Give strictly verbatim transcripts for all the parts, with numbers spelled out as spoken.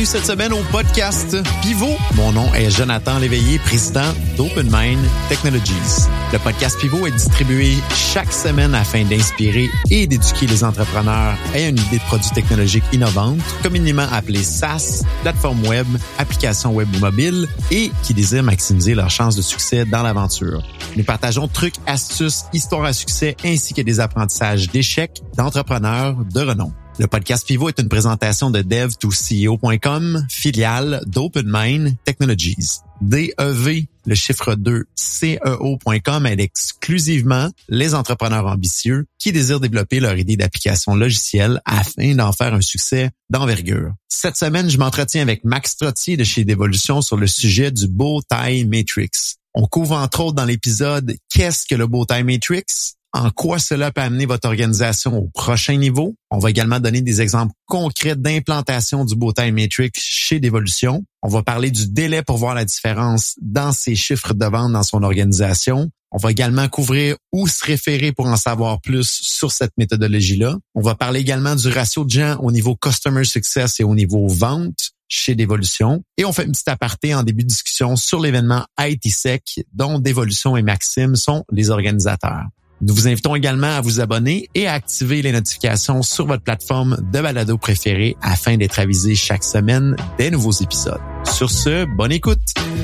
bienvenue cette semaine au podcast Pivot. Mon nom est Jonathan Léveillé, président d'Open Mind Technologies. Le podcast Pivot est distribué chaque semaine afin d'inspirer et d'éduquer les entrepreneurs ayant une idée de produit technologique innovante, communément appelée SaaS, plateforme web, application web ou mobile, et qui désirent maximiser leurs chances de succès dans l'aventure. Nous partageons trucs, astuces, histoires à succès ainsi que des apprentissages d'échecs d'entrepreneurs de renom. Le podcast Pivot est une présentation de dev to c e o point com, filiale d'Open Mind Technologies. D E V, le chiffre deux, C E O point com aide exclusivement les entrepreneurs ambitieux qui désirent développer leur idée d'application logicielle afin d'en faire un succès d'envergure. Cette semaine, je m'entretiens avec Max Trottier de chez Devolution sur le sujet du Bowtie Matrix. On couvre entre autres dans l'épisode « Qu'est-ce que le Bowtie Matrix ?» En quoi cela peut amener votre organisation au prochain niveau. On va également donner des exemples concrets d'implantation du Bowtie Matrix chez Devolution. On va parler du délai pour voir la différence dans ses chiffres de vente dans son organisation. On va également couvrir où se référer pour en savoir plus sur cette méthodologie-là. On va parler également du ratio de gens au niveau Customer Success et au niveau vente chez Devolution. Et on fait une petite aparté en début de discussion sur l'événement I T Sec dont Devolution et Maxime sont les organisateurs. Nous vous invitons également à vous abonner et à activer les notifications sur votre plateforme de balado préférée afin d'être avisé chaque semaine des nouveaux épisodes. Sur ce, bonne écoute!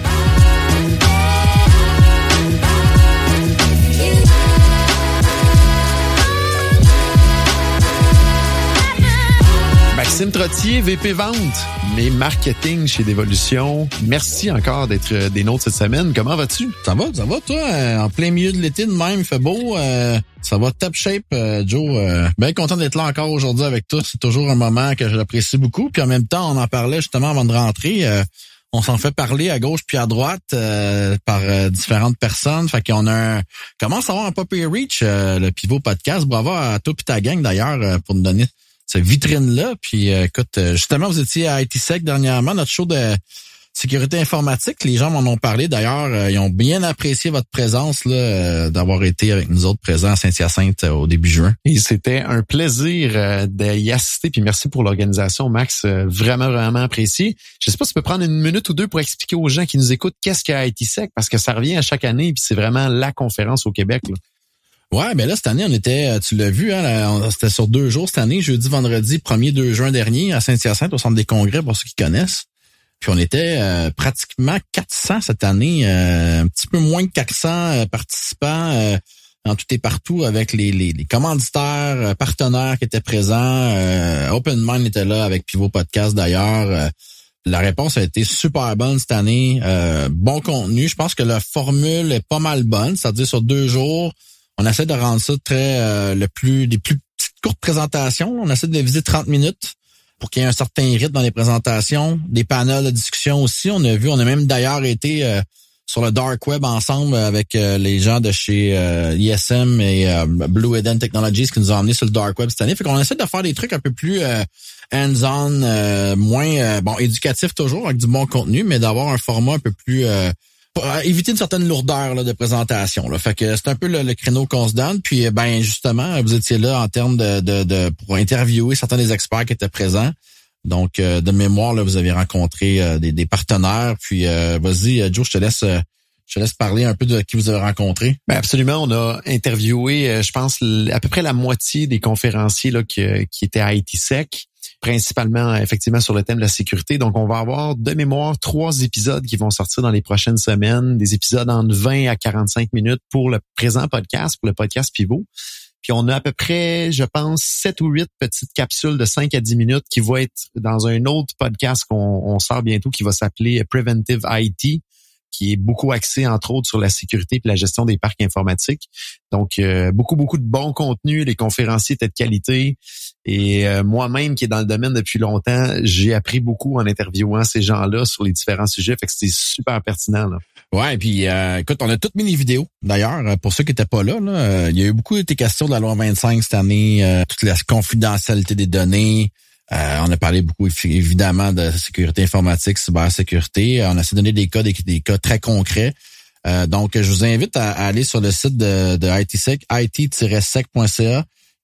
Maxime Trottier, V P Vente, mais marketing chez Devolution. Merci encore d'être des nôtres cette semaine. Comment vas-tu? Ça va, ça va, toi? En plein milieu de l'été de même, il fait beau. Euh, ça va top shape, euh, Joe. Euh, bien content d'être là encore aujourd'hui avec toi. C'est toujours un moment que j'apprécie beaucoup. Puis en même temps, on en parlait justement avant de rentrer. Euh, on s'en fait parler à gauche puis à droite euh, par euh, différentes personnes. Fait qu'on a un, commence à avoir un Poppy Reach, euh, le Pivot Podcast. Bravo à toi et ta gang d'ailleurs euh, pour nous donner cette vitrine-là. Puis euh, écoute, justement, vous étiez à I T Sec dernièrement, notre show de sécurité informatique. Les gens m'en ont parlé. D'ailleurs, euh, ils ont bien apprécié votre présence, là, euh, d'avoir été avec nous autres présents à Saint-Hyacinthe euh, au début juin. Et c'était un plaisir euh, d'y assister. Puis merci pour l'organisation, Max. Euh, vraiment, vraiment apprécié. Je sais pas si tu peux prendre une minute ou deux pour expliquer aux gens qui nous écoutent qu'est-ce qu'est I T Sec, parce que ça revient à chaque année, puis c'est vraiment la conférence au Québec, là. Ouais, ben là, cette année, on était, tu l'as vu, hein, là, c'était sur deux jours cette année, jeudi, vendredi, premier deux juin dernier, à Saint-Hyacinthe, au Centre des Congrès, pour ceux qui connaissent. Puis on était euh, pratiquement quatre cents cette année, euh, un petit peu moins de quatre cents euh, participants euh, en tout et partout avec les, les, les commanditaires, euh, partenaires qui étaient présents. Euh, Open Mind était là avec Pivot Podcast d'ailleurs. Euh, la réponse a été super bonne cette année. Euh, bon contenu. Je pense que la formule est pas mal bonne, c'est-à-dire sur deux jours, on essaie de rendre ça très euh, le plus des plus petites courtes présentations. On essaie de viser trente minutes pour qu'il y ait un certain rythme dans les présentations, des panels de discussion aussi. On a vu, on a même d'ailleurs été euh, sur le dark web ensemble avec euh, les gens de chez euh, I S M et euh, Blue Eden Technologies qui nous ont emmenés sur le dark web cette année. Fait qu'on essaie de faire des trucs un peu plus euh, hands-on, euh, moins euh, bon éducatif toujours avec du bon contenu, mais d'avoir un format un peu plus euh, pour éviter une certaine lourdeur là, de présentation. Là. Fait que c'est un peu le, le créneau qu'on se donne. Puis ben justement, vous étiez là en termes de, de, de pour interviewer certains des experts qui étaient présents. Donc euh, de mémoire, là, vous avez rencontré euh, des, des partenaires. Puis euh, vas-y, Joe, je te laisse euh, je te laisse parler un peu de qui vous avez rencontré. Ben absolument, on a interviewé, euh, je pense, à peu près la moitié des conférenciers là qui, qui étaient à I T Sec. Principalement, effectivement, sur le thème de la sécurité. Donc, on va avoir de mémoire trois épisodes qui vont sortir dans les prochaines semaines, des épisodes entre vingt à quarante-cinq minutes pour le présent podcast, pour le podcast Pivot. Puis, on a à peu près, je pense, sept ou huit petites capsules de cinq à dix minutes qui vont être dans un autre podcast qu'on on sort bientôt qui va s'appeler Preventive I T, qui est beaucoup axé, entre autres, sur la sécurité et la gestion des parcs informatiques. Donc, euh, beaucoup, beaucoup de bons contenus. Les conférenciers étaient de qualité. Et euh, moi-même, qui est dans le domaine depuis longtemps, j'ai appris beaucoup en interviewant ces gens-là sur les différents sujets. Fait que c'était super pertinent, là. Ouais, puis euh, écoute, on a toutes mis les vidéos. D'ailleurs, pour ceux qui n'étaient pas là, là euh, il y a eu beaucoup de questions de la loi vingt-cinq cette année, euh, toute la confidentialité des données. Euh, on a parlé beaucoup, évidemment, de sécurité informatique, cybersécurité. On a essayé de donner des cas, des, des cas très concrets. Euh, donc, je vous invite à, à aller sur le site de, de I T Sec, I T tiret sec point C A.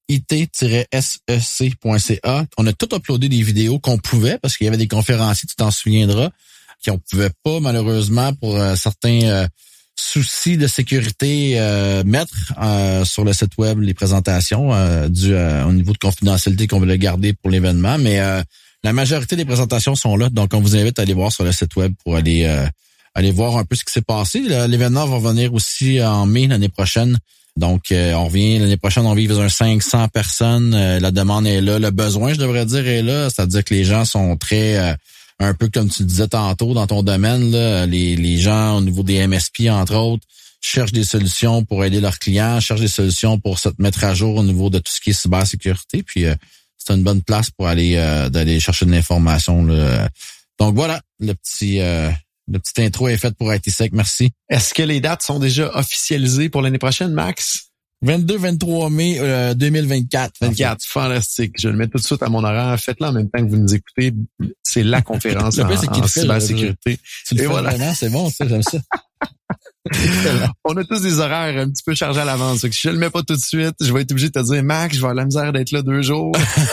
I T S E C point C A. On a tout uploadé des vidéos qu'on pouvait parce qu'il y avait des conférenciers, tu t'en souviendras, qu'on pouvait pas malheureusement pour euh, certains euh, soucis de sécurité euh, mettre euh, sur le site web les présentations euh, du euh, au niveau de confidentialité qu'on voulait garder pour l'événement, mais euh, la majorité des présentations sont là, donc on vous invite à aller voir sur le site web pour aller euh, aller voir un peu ce qui s'est passé. L'événement va venir aussi en mai l'année prochaine. Donc, euh, on revient l'année prochaine, on vise un cinq cents personnes. Euh, la demande est là, le besoin, je devrais dire, est là. C'est-à-dire que les gens sont très, euh, un peu comme tu le disais tantôt dans ton domaine, là, les, les gens au niveau des M S P, entre autres, cherchent des solutions pour aider leurs clients, cherchent des solutions pour se mettre à jour au niveau de tout ce qui est cybersécurité. Puis, euh, c'est une bonne place pour aller euh, d'aller chercher de l'information, là. Donc, voilà, le petit... Euh, Le petit intro est fait pour I T Sec, merci. Est-ce que les dates sont déjà officialisées pour l'année prochaine, Max? vingt-deux vingt-trois mai euh, deux mille vingt-quatre. vingt-quatre, fantastique. Je vais le mettre tout de suite à mon horaire. Faites-le en même temps que vous nous écoutez. C'est la conférence en, en cybersécurité. Tu le fais voilà. Vraiment, c'est bon, ça, j'aime ça. On a tous des horaires un petit peu chargés à l'avance. Si je le mets pas tout de suite, je vais être obligé de te dire, Max, je vais avoir la misère d'être là deux jours.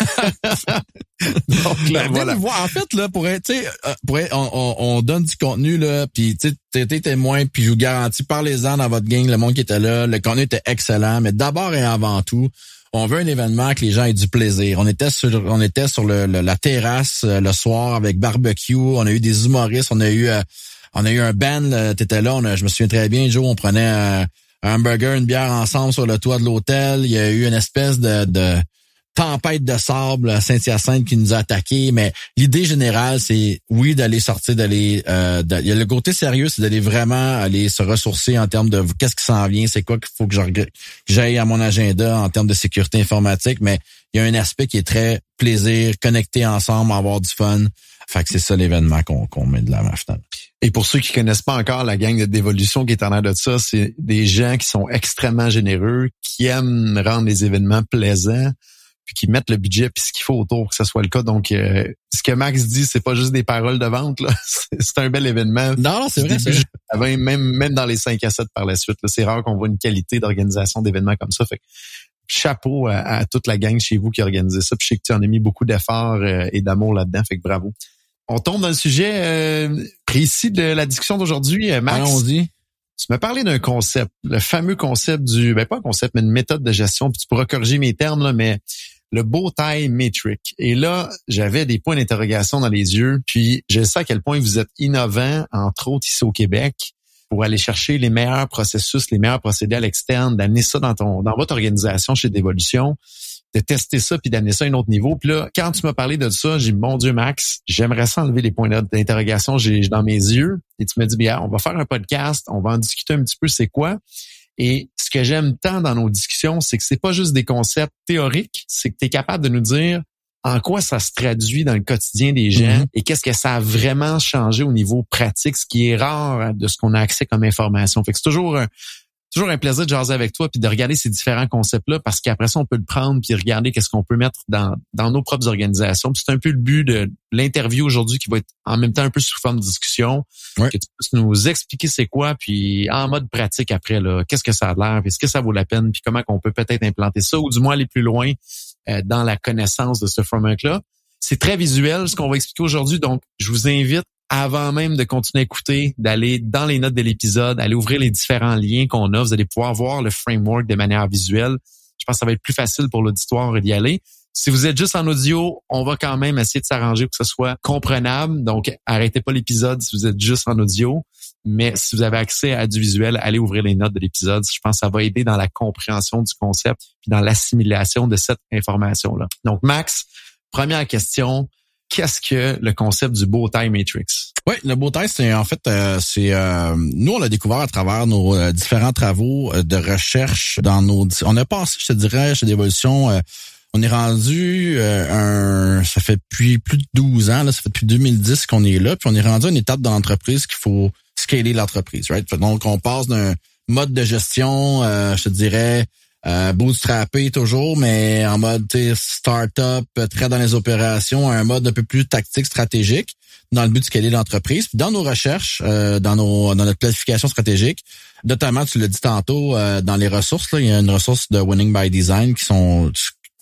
Donc là, ben, voilà. En fait, là, pour être, tu sais, pour être, on, on, on donne du contenu, là, puis tu sais, t'es témoin, puis je vous garantis, parlez-en dans votre gang, le monde qui était là, le contenu était excellent, mais d'abord et avant tout, on veut un événement que les gens aient du plaisir. On était sur, on était sur le, le la terrasse le soir avec barbecue, on a eu des humoristes, on a eu euh, On a eu un band, t'étais là, on a, je me souviens très bien, Joe, on prenait un, un hamburger, une bière ensemble sur le toit de l'hôtel. Il y a eu une espèce de, de tempête de sable à Saint-Hyacinthe qui nous a attaqués, mais l'idée générale, c'est oui, d'aller sortir, d'aller... Euh, de, il y a le côté sérieux, c'est d'aller vraiment aller se ressourcer en termes de qu'est-ce qui s'en vient, c'est quoi qu'il faut que j'aille à mon agenda en termes de sécurité informatique, mais il y a un aspect qui est très plaisir, connecter ensemble, avoir du fun. Fait que c'est ça l'événement qu'on, qu'on met de l'avant finalement. Et pour ceux qui connaissent pas encore la gang de Dévolution qui est en l'air de ça, c'est des gens qui sont extrêmement généreux, qui aiment rendre les événements plaisants, puis qui mettent le budget puis ce qu'il faut autour pour que ça soit le cas. Donc, euh, ce que Max dit, c'est pas juste des paroles de vente, là. C'est, c'est un bel événement. Non, c'est vrai. C'est vrai. Même, même dans les cinq à sept par la suite, là, c'est rare qu'on voit une qualité d'organisation d'événements comme ça. Fait que chapeau à, à toute la gang chez vous qui a organisé ça. Puis je sais que tu en as mis beaucoup d'efforts euh, et d'amour là-dedans. Fait que bravo. On tombe dans le sujet euh, précis de la discussion d'aujourd'hui, Max. Allons-y. Tu m'as parlé d'un concept, le fameux concept du, ben pas un concept, mais une méthode de gestion, puis tu pourras corriger mes termes, là, mais le Bowtie Metric. Et là, j'avais des points d'interrogation dans les yeux, puis je sais à quel point vous êtes innovant, entre autres ici au Québec, pour aller chercher les meilleurs processus, les meilleurs procédés à l'externe, d'amener ça dans ton, dans votre organisation chez Dévolution, de tester ça puis d'amener ça à un autre niveau. Puis là, quand tu m'as parlé de ça, j'ai dit, mon Dieu, Max, j'aimerais ça enlever les points d'interrogation j'ai dans mes yeux. Et tu m'as dit, bien, on va faire un podcast, on va en discuter un petit peu, c'est quoi? Et ce que j'aime tant dans nos discussions, c'est que c'est pas juste des concepts théoriques, c'est que tu es capable de nous dire en quoi ça se traduit dans le quotidien des gens mm-hmm. et qu'est-ce que ça a vraiment changé au niveau pratique, ce qui est rare de ce qu'on a accès comme information. Fait que c'est toujours un, toujours un plaisir de jaser avec toi puis de regarder ces différents concepts-là parce qu'après ça, on peut le prendre puis regarder qu'est-ce qu'on peut mettre dans, dans nos propres organisations. Puis c'est un peu le but de l'interview aujourd'hui qui va être en même temps un peu sous forme de discussion. Ouais. Que tu puisses nous expliquer c'est quoi puis en mode pratique après, là, qu'est-ce que ça a l'air puis est-ce que ça vaut la peine puis comment qu'on peut peut-être implanter ça ou du moins aller plus loin euh, dans la connaissance de ce framework-là. C'est très visuel ce qu'on va expliquer aujourd'hui, donc je vous invite avant même de continuer à écouter, d'aller dans les notes de l'épisode, aller ouvrir les différents liens qu'on a. Vous allez pouvoir voir le framework de manière visuelle. Je pense que ça va être plus facile pour l'auditoire d'y aller. Si vous êtes juste en audio, on va quand même essayer de s'arranger pour que ce soit comprenable. Donc, arrêtez pas l'épisode si vous êtes juste en audio. Mais si vous avez accès à du visuel, allez ouvrir les notes de l'épisode. Je pense que ça va aider dans la compréhension du concept puis dans l'assimilation de cette information-là. Donc, Max, première question. Qu'est-ce que le concept du Bowtie Matrix? Oui, le Bowtie, c'est en fait, euh, c'est euh, nous on l'a découvert à travers nos euh, différents travaux euh, de recherche dans nos. On a passé, je te dirais, chez Dévolution, euh, on est rendu euh, un. Ça fait depuis plus de douze ans, là, ça fait depuis deux mille dix qu'on est là, puis on est rendu à une étape de l'entreprise qu'il faut scaler l'entreprise, right? Donc on passe d'un mode de gestion, euh, je te dirais. Euh, bootstrappé toujours, mais en mode start-up, très dans les opérations, un mode un peu plus tactique, stratégique, dans le but de scaler l'entreprise. Puis dans nos recherches, euh, dans nos dans notre planification stratégique, notamment, tu l'as dit tantôt, euh, dans les ressources, là, il y a une ressource de Winning by Design qui sont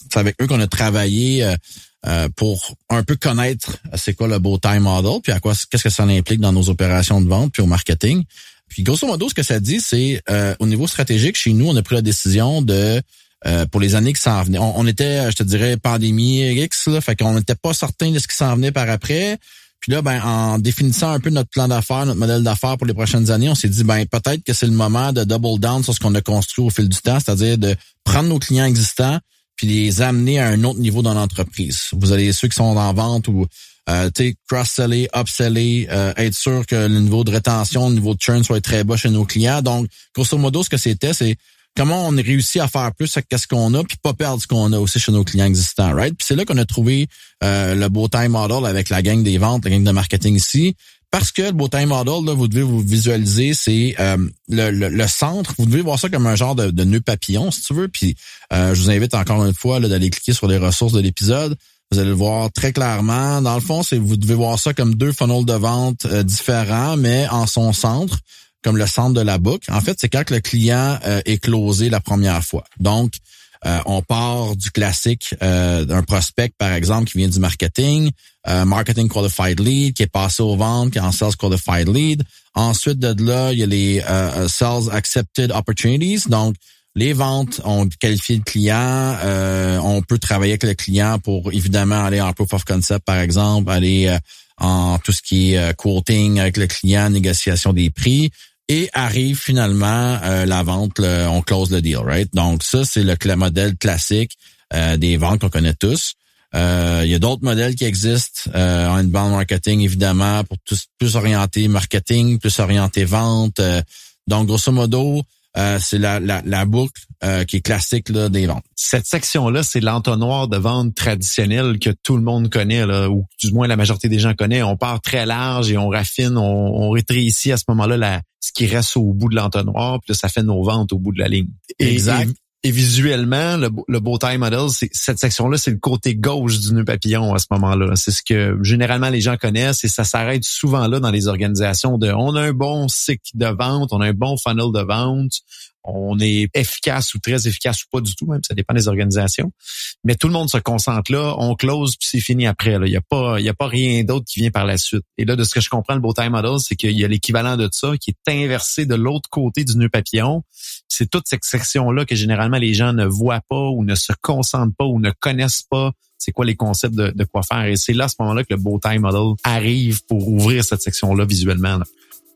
c'est avec eux qu'on a travaillé euh, euh, pour un peu connaître c'est quoi le Bowtie Model, puis à quoi qu'est-ce que ça implique dans nos opérations de vente, puis au marketing. Puis grosso modo, ce que ça dit, c'est euh, au niveau stratégique, chez nous, on a pris la décision de euh, pour les années qui s'en venaient. On, on était, je te dirais, pandémie X, là, fait qu'on n'était pas certain de ce qui s'en venait par après. Puis là, ben, en définissant un peu notre plan d'affaires, notre modèle d'affaires pour les prochaines années, on s'est dit, ben, peut-être que c'est le moment de double down sur ce qu'on a construit au fil du temps, c'est-à-dire de prendre nos clients existants puis les amener à un autre niveau dans l'entreprise. Vous avez ceux qui sont en vente ou, euh, tu sais, cross-seller, upseller, euh, être sûr que le niveau de rétention, le niveau de churn soit très bas chez nos clients. Donc, grosso modo, ce que c'était, c'est comment on réussit à faire plus avec ce qu'on a puis pas perdre ce qu'on a aussi chez nos clients existants, right? Puis c'est là qu'on a trouvé euh, le Bowtie Model avec la gang des ventes, la gang de marketing ici. Parce que le Bowtie Model, là, vous devez vous visualiser, c'est euh, le, le, le centre. Vous devez voir ça comme un genre de, de nœud papillon, si tu veux. Puis euh, je vous invite encore une fois là, d'aller cliquer sur les ressources de l'épisode. Vous allez le voir très clairement. Dans le fond, c'est vous devez voir ça comme deux funnels de vente euh, différents, mais en son centre, comme le centre de la boucle. En fait, c'est quand le client euh, est closé la première fois. Donc, euh, on part du classique euh, d'un prospect, par exemple, qui vient du marketing, euh, marketing qualified lead, qui est passé aux ventes, qui est en sales qualified lead. Ensuite de là, il y a les euh, sales accepted opportunities. Donc, les ventes, on qualifie le client, euh, on peut travailler avec le client pour évidemment aller en proof of concept, par exemple, aller euh, en tout ce qui est euh, quoting avec le client, négociation des prix. Et arrive finalement euh, la vente, le, on close le deal, right? Donc ça, c'est le, le modèle classique euh, des ventes qu'on connaît tous. Euh, il y a d'autres modèles qui existent euh, en inbound marketing, évidemment, pour tous plus orienté marketing, plus orienté vente. Euh, donc, grosso modo, euh, c'est la, la, la boucle euh, qui est classique là, des ventes. Cette section-là, c'est l'entonnoir de vente traditionnel que tout le monde connaît, là, ou du moins la majorité des gens connaissent. On part très large et on raffine, on, on rétrécit à ce moment-là la, ce qui reste au bout de l'entonnoir, puis là, ça fait nos ventes au bout de la ligne. Et, exact. Et, et visuellement, le, le Bowtie Model, c'est, cette section-là, c'est le côté gauche du nœud papillon à ce moment-là. C'est ce que généralement les gens connaissent et ça s'arrête souvent là dans les organisations de on a un bon cycle de vente, on a un bon funnel de vente, on est efficace ou très efficace ou pas du tout, même ça dépend des organisations. Mais tout le monde se concentre là, on close puis c'est fini après. Là. Il y a pas, il y a pas rien d'autre qui vient par la suite. Et là, de ce que je comprends, le Bowtie Model, c'est qu'il y a l'équivalent de ça qui est inversé de l'autre côté du nœud papillon. C'est toute cette section-là que généralement les gens ne voient pas ou ne se concentrent pas ou ne connaissent pas. C'est quoi les concepts de, de quoi faire. Et c'est là, à ce moment-là, que le Bowtie Model arrive pour ouvrir cette section-là visuellement. Là.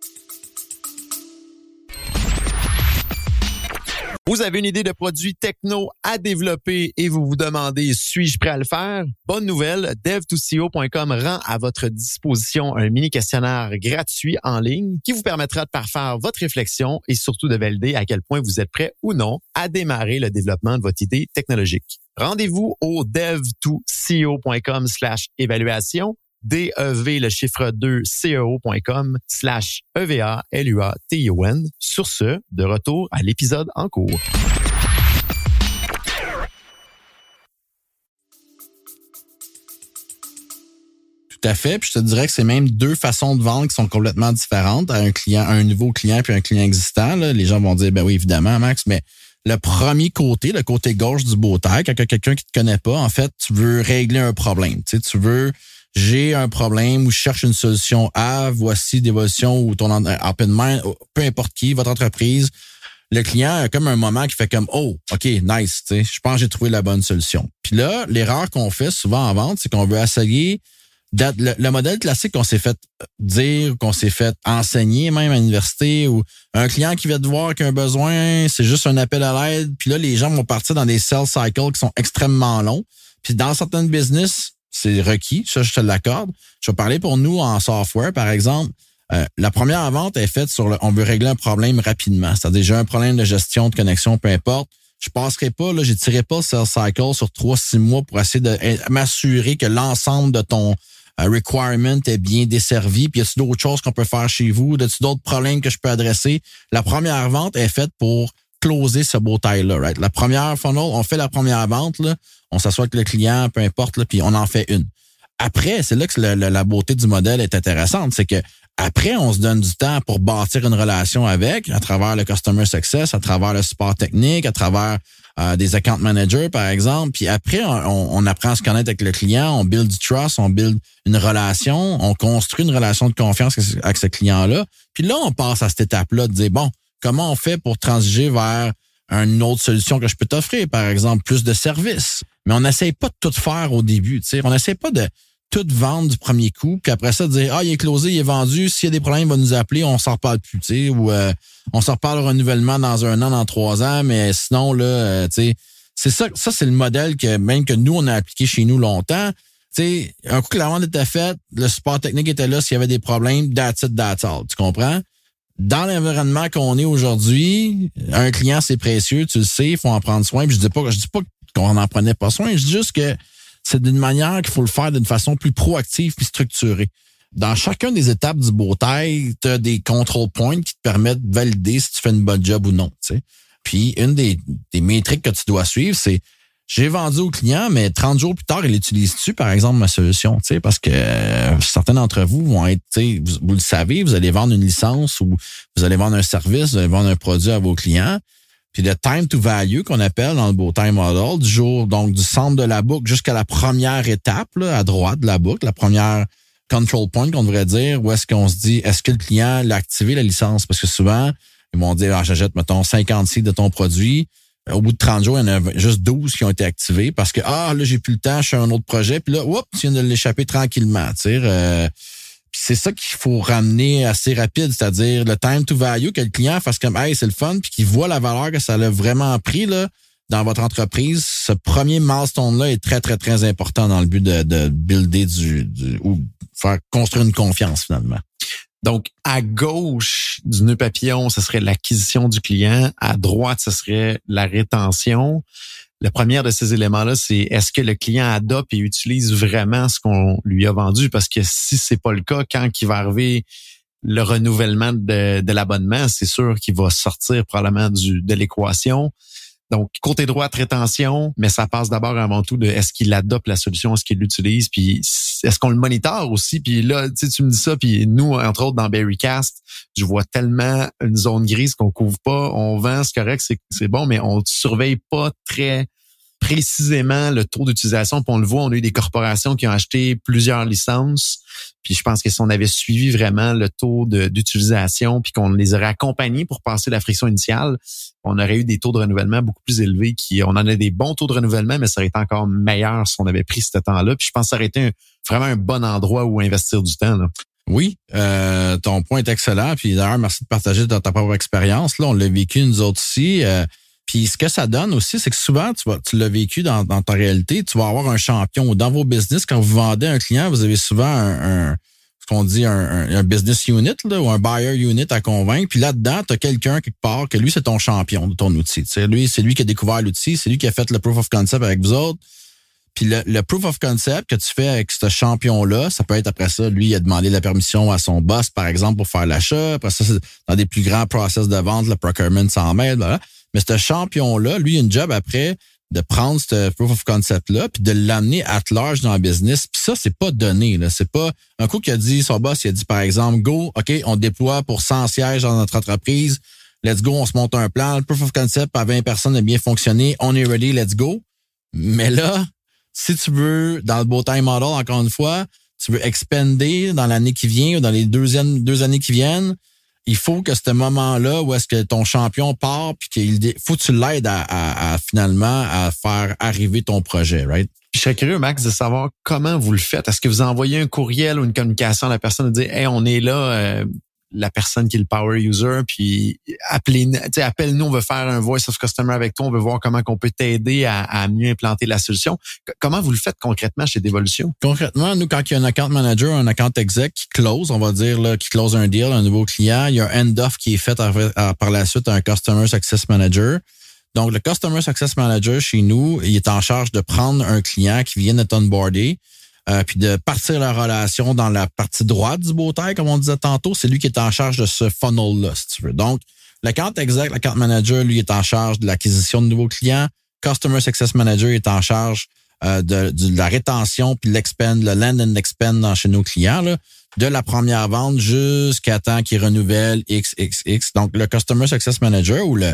Vous avez une idée de produit techno à développer et vous vous demandez, suis-je prêt à le faire? Bonne nouvelle, dev to C E O point com rend à votre disposition un mini questionnaire gratuit en ligne qui vous permettra de parfaire votre réflexion et surtout de valider à quel point vous êtes prêt ou non à démarrer le développement de votre idée technologique. Rendez-vous au dev to C E O point com slash évaluation. D E V le chiffre deux C E O point com slash E V A L U A T I O N. Sur ce, de retour à l'épisode en cours. Tout à fait. Puis je te dirais que c'est même deux façons de vendre qui sont complètement différentes à un client, à un nouveau client puis un client existant. Là. Les gens vont dire, ben oui, évidemment, Max, mais le premier côté, le côté gauche du Bowtie, quand il y a quelqu'un qui te connaît pas, en fait, tu veux régler un problème. Tu sais, tu veux j'ai un problème ou je cherche une solution A, voici d'évolution ou ton open mind, peu importe qui, votre entreprise, le client a comme un moment qui fait comme oh, OK, nice, tu sais, je pense que j'ai trouvé la bonne solution. Puis là, l'erreur qu'on fait souvent en vente, c'est qu'on veut essayer le, le modèle classique qu'on s'est fait dire, qu'on s'est fait enseigner même à l'université ou un client qui vient te voir qui a un besoin, c'est juste un appel à l'aide, puis là, les gens vont partir dans des sales cycles qui sont extrêmement longs. Puis dans certains business, c'est requis, ça je te l'accorde. Je vais parler pour nous en software, par exemple. Euh, la première vente est faite sur le, on veut régler un problème rapidement. C'est-à-dire, j'ai un problème de gestion, de connexion, peu importe. Je passerai pas, là, j'étirerai pas le sales cycle sur trois, six mois pour essayer de m'assurer que l'ensemble de ton euh, requirement est bien desservi. Puis y a-t-il d'autres choses qu'on peut faire chez vous? Y a-t-il d'autres problèmes que je peux adresser? La première vente est faite pour closer ce Bowtie-là, right? La première funnel, on fait la première vente, là, on s'assoit avec le client, peu importe, là, puis on en fait une. Après, c'est là que le, le, la beauté du modèle est intéressante, c'est que après, on se donne du temps pour bâtir une relation avec, à travers le customer success, à travers le support technique, à travers euh, des account managers, par exemple. Puis après, on, on apprend à se connaître avec le client, on build du trust, on build une relation, on construit une relation de confiance avec ce client-là. Puis là, on passe à cette étape-là de dire, bon, comment on fait pour transiger vers une autre solution que je peux t'offrir, par exemple, plus de services. Mais on n'essaye pas de tout faire au début, tu sais. On n'essaie pas de tout vendre du premier coup, puis après ça, de dire, ah, il est closé, il est vendu, s'il y a des problèmes, il va nous appeler, on s'en reparle plus, tu sais, ou euh, on s'en reparle au renouvellement dans un an, dans trois ans, mais sinon, là, euh, tu sais, c'est ça, ça, c'est le modèle que même que nous, on a appliqué chez nous longtemps. Tu sais, un coup que la vente était faite, le support technique était là, s'il y avait des problèmes, that's it, that's all, tu comprends? Dans l'environnement qu'on est aujourd'hui, un client, c'est précieux, tu le sais, il faut en prendre soin. Puis je dis pas, je dis pas qu'on n'en prenait pas soin, je dis juste que c'est d'une manière qu'il faut le faire d'une façon plus proactive puis structurée. Dans chacun des étapes du bouteille, tu as des control points qui te permettent de valider si tu fais une bonne job ou non. Tu sais. Puis une des, des métriques que tu dois suivre, c'est j'ai vendu au client, mais trente jours plus tard, il utilise-tu, par exemple, ma solution? Tu sais, parce que euh, certains d'entre vous vont être, tu sais, vous, vous le savez, vous allez vendre une licence ou vous allez vendre un service, vous allez vendre un produit à vos clients. Puis le time to value qu'on appelle dans le Bowtie model, du jour, donc du centre de la boucle jusqu'à la première étape, là, à droite de la boucle, la première control point qu'on devrait dire, où est-ce qu'on se dit, est-ce que le client l'a activé la licence? Parce que souvent, ils vont dire, ah, j'achète, mettons, cinquante sites de ton produit. Au bout de trente jours, il y en a juste douze qui ont été activés parce que, ah, là, j'ai plus le temps, je fais un autre projet. Puis là, oups, tu viens de l'échapper tranquillement. Tu sais, euh, c'est ça qu'il faut ramener assez rapide, c'est-à-dire le time to value, que le client fasse comme, hey, c'est le fun, puis qu'il voit la valeur que ça a vraiment pris là dans votre entreprise. Ce premier milestone-là est très, très, très important dans le but de, de builder du, du ou faire construire une confiance finalement. Donc, à gauche du nœud papillon, ce serait l'acquisition du client. À droite, ce serait la rétention. Le premier de ces éléments-là, c'est est-ce que le client adopte et utilise vraiment ce qu'on lui a vendu? Parce que si c'est pas le cas, quand il va arriver le renouvellement de, de l'abonnement, c'est sûr qu'il va sortir probablement du, de l'équation. Donc, côté droite, rétention, mais ça passe d'abord avant tout de est-ce qu'il adopte la solution, est-ce qu'il l'utilise, puis est-ce qu'on le monitore aussi? Puis là, tu sais, tu me dis ça, puis nous, entre autres, dans Berrycast, je vois tellement une zone grise qu'on couvre pas, on vend, c'est correct, c'est, c'est bon, mais on surveille pas très précisément le taux d'utilisation. Puis on le voit, on a eu des corporations qui ont acheté plusieurs licences. Puis je pense que si on avait suivi vraiment le taux de, d'utilisation puis qu'on les aurait accompagnés pour passer la friction initiale, on aurait eu des taux de renouvellement beaucoup plus élevés. Qui, on en a des bons taux de renouvellement, mais ça aurait été encore meilleur si on avait pris ce temps-là. Puis je pense que ça aurait été un, vraiment un bon endroit où investir du temps, là. Oui, euh, ton point est excellent. Puis d'ailleurs, merci de partager ta, ta propre expérience. Là, on l'a vécu nous autres aussi. Euh, Puis ce que ça donne aussi, c'est que souvent, tu vas, tu l'as vécu dans, dans ta réalité, tu vas avoir un champion. Dans vos business, quand vous vendez un client, vous avez souvent un, un ce qu'on dit un, un, un business unit là, ou un buyer unit à convaincre. Puis là-dedans, tu as quelqu'un quelque part que lui, c'est ton champion de ton outil. Tu sais, lui, c'est lui qui a découvert l'outil, c'est lui qui a fait le proof of concept avec vous autres. Puis le, le proof of concept que tu fais avec ce champion-là, ça peut être après ça, lui, il a demandé la permission à son boss, par exemple, pour faire l'achat. Après ça, c'est dans des plus grands process de vente, le procurement s'en mêle, voilà. Mais ce champion-là, lui, il a une job après de prendre ce proof of concept-là puis de l'amener at large dans le business. Puis ça, c'est pas donné, là. C'est pas un coup qui a dit, son boss, il a dit, par exemple, go, OK, on déploie pour cent sièges dans notre entreprise. Let's go, on se monte un plan. Le proof of concept à vingt personnes a bien fonctionné. On est ready, let's go. Mais là, si tu veux, dans le Bowtie model, encore une fois, tu veux expander dans l'année qui vient ou dans les deuxièmes, deux années qui viennent, il faut que ce moment-là où est-ce que ton champion part puis qu'il faut que tu l'aides à, à, à finalement à faire arriver ton projet, right? Je serais curieux, Max, de savoir comment vous le faites. Est-ce que vous envoyez un courriel ou une communication à la personne de dire, hey, on est là, euh, la personne qui est le power user, puis appelez, tu sais, appelle-nous, on veut faire un voice of customer avec toi, on veut voir comment on peut t'aider à, à mieux implanter la solution. C- comment vous le faites concrètement chez Devolution? Concrètement, nous, quand il y a un account manager, un account exec qui close, on va dire, là, qui close un deal, un nouveau client, il y a un end-off qui est fait à, à, par la suite à un customer success manager. Donc, le customer success manager chez nous, il est en charge de prendre un client qui vient d'être onboardé, Euh, puis de partir la relation dans la partie droite du Bowtie, comme on disait tantôt, c'est lui qui est en charge de ce funnel-là, si tu veux. Donc, l'account exec, l'account manager, lui, est en charge de l'acquisition de nouveaux clients. Customer Success Manager est en charge euh, de, de la rétention puis l'expand, le land and expand dans, chez nos clients, là, de la première vente jusqu'à temps qu'ils renouvellent X X X. Donc, le Customer Success Manager ou le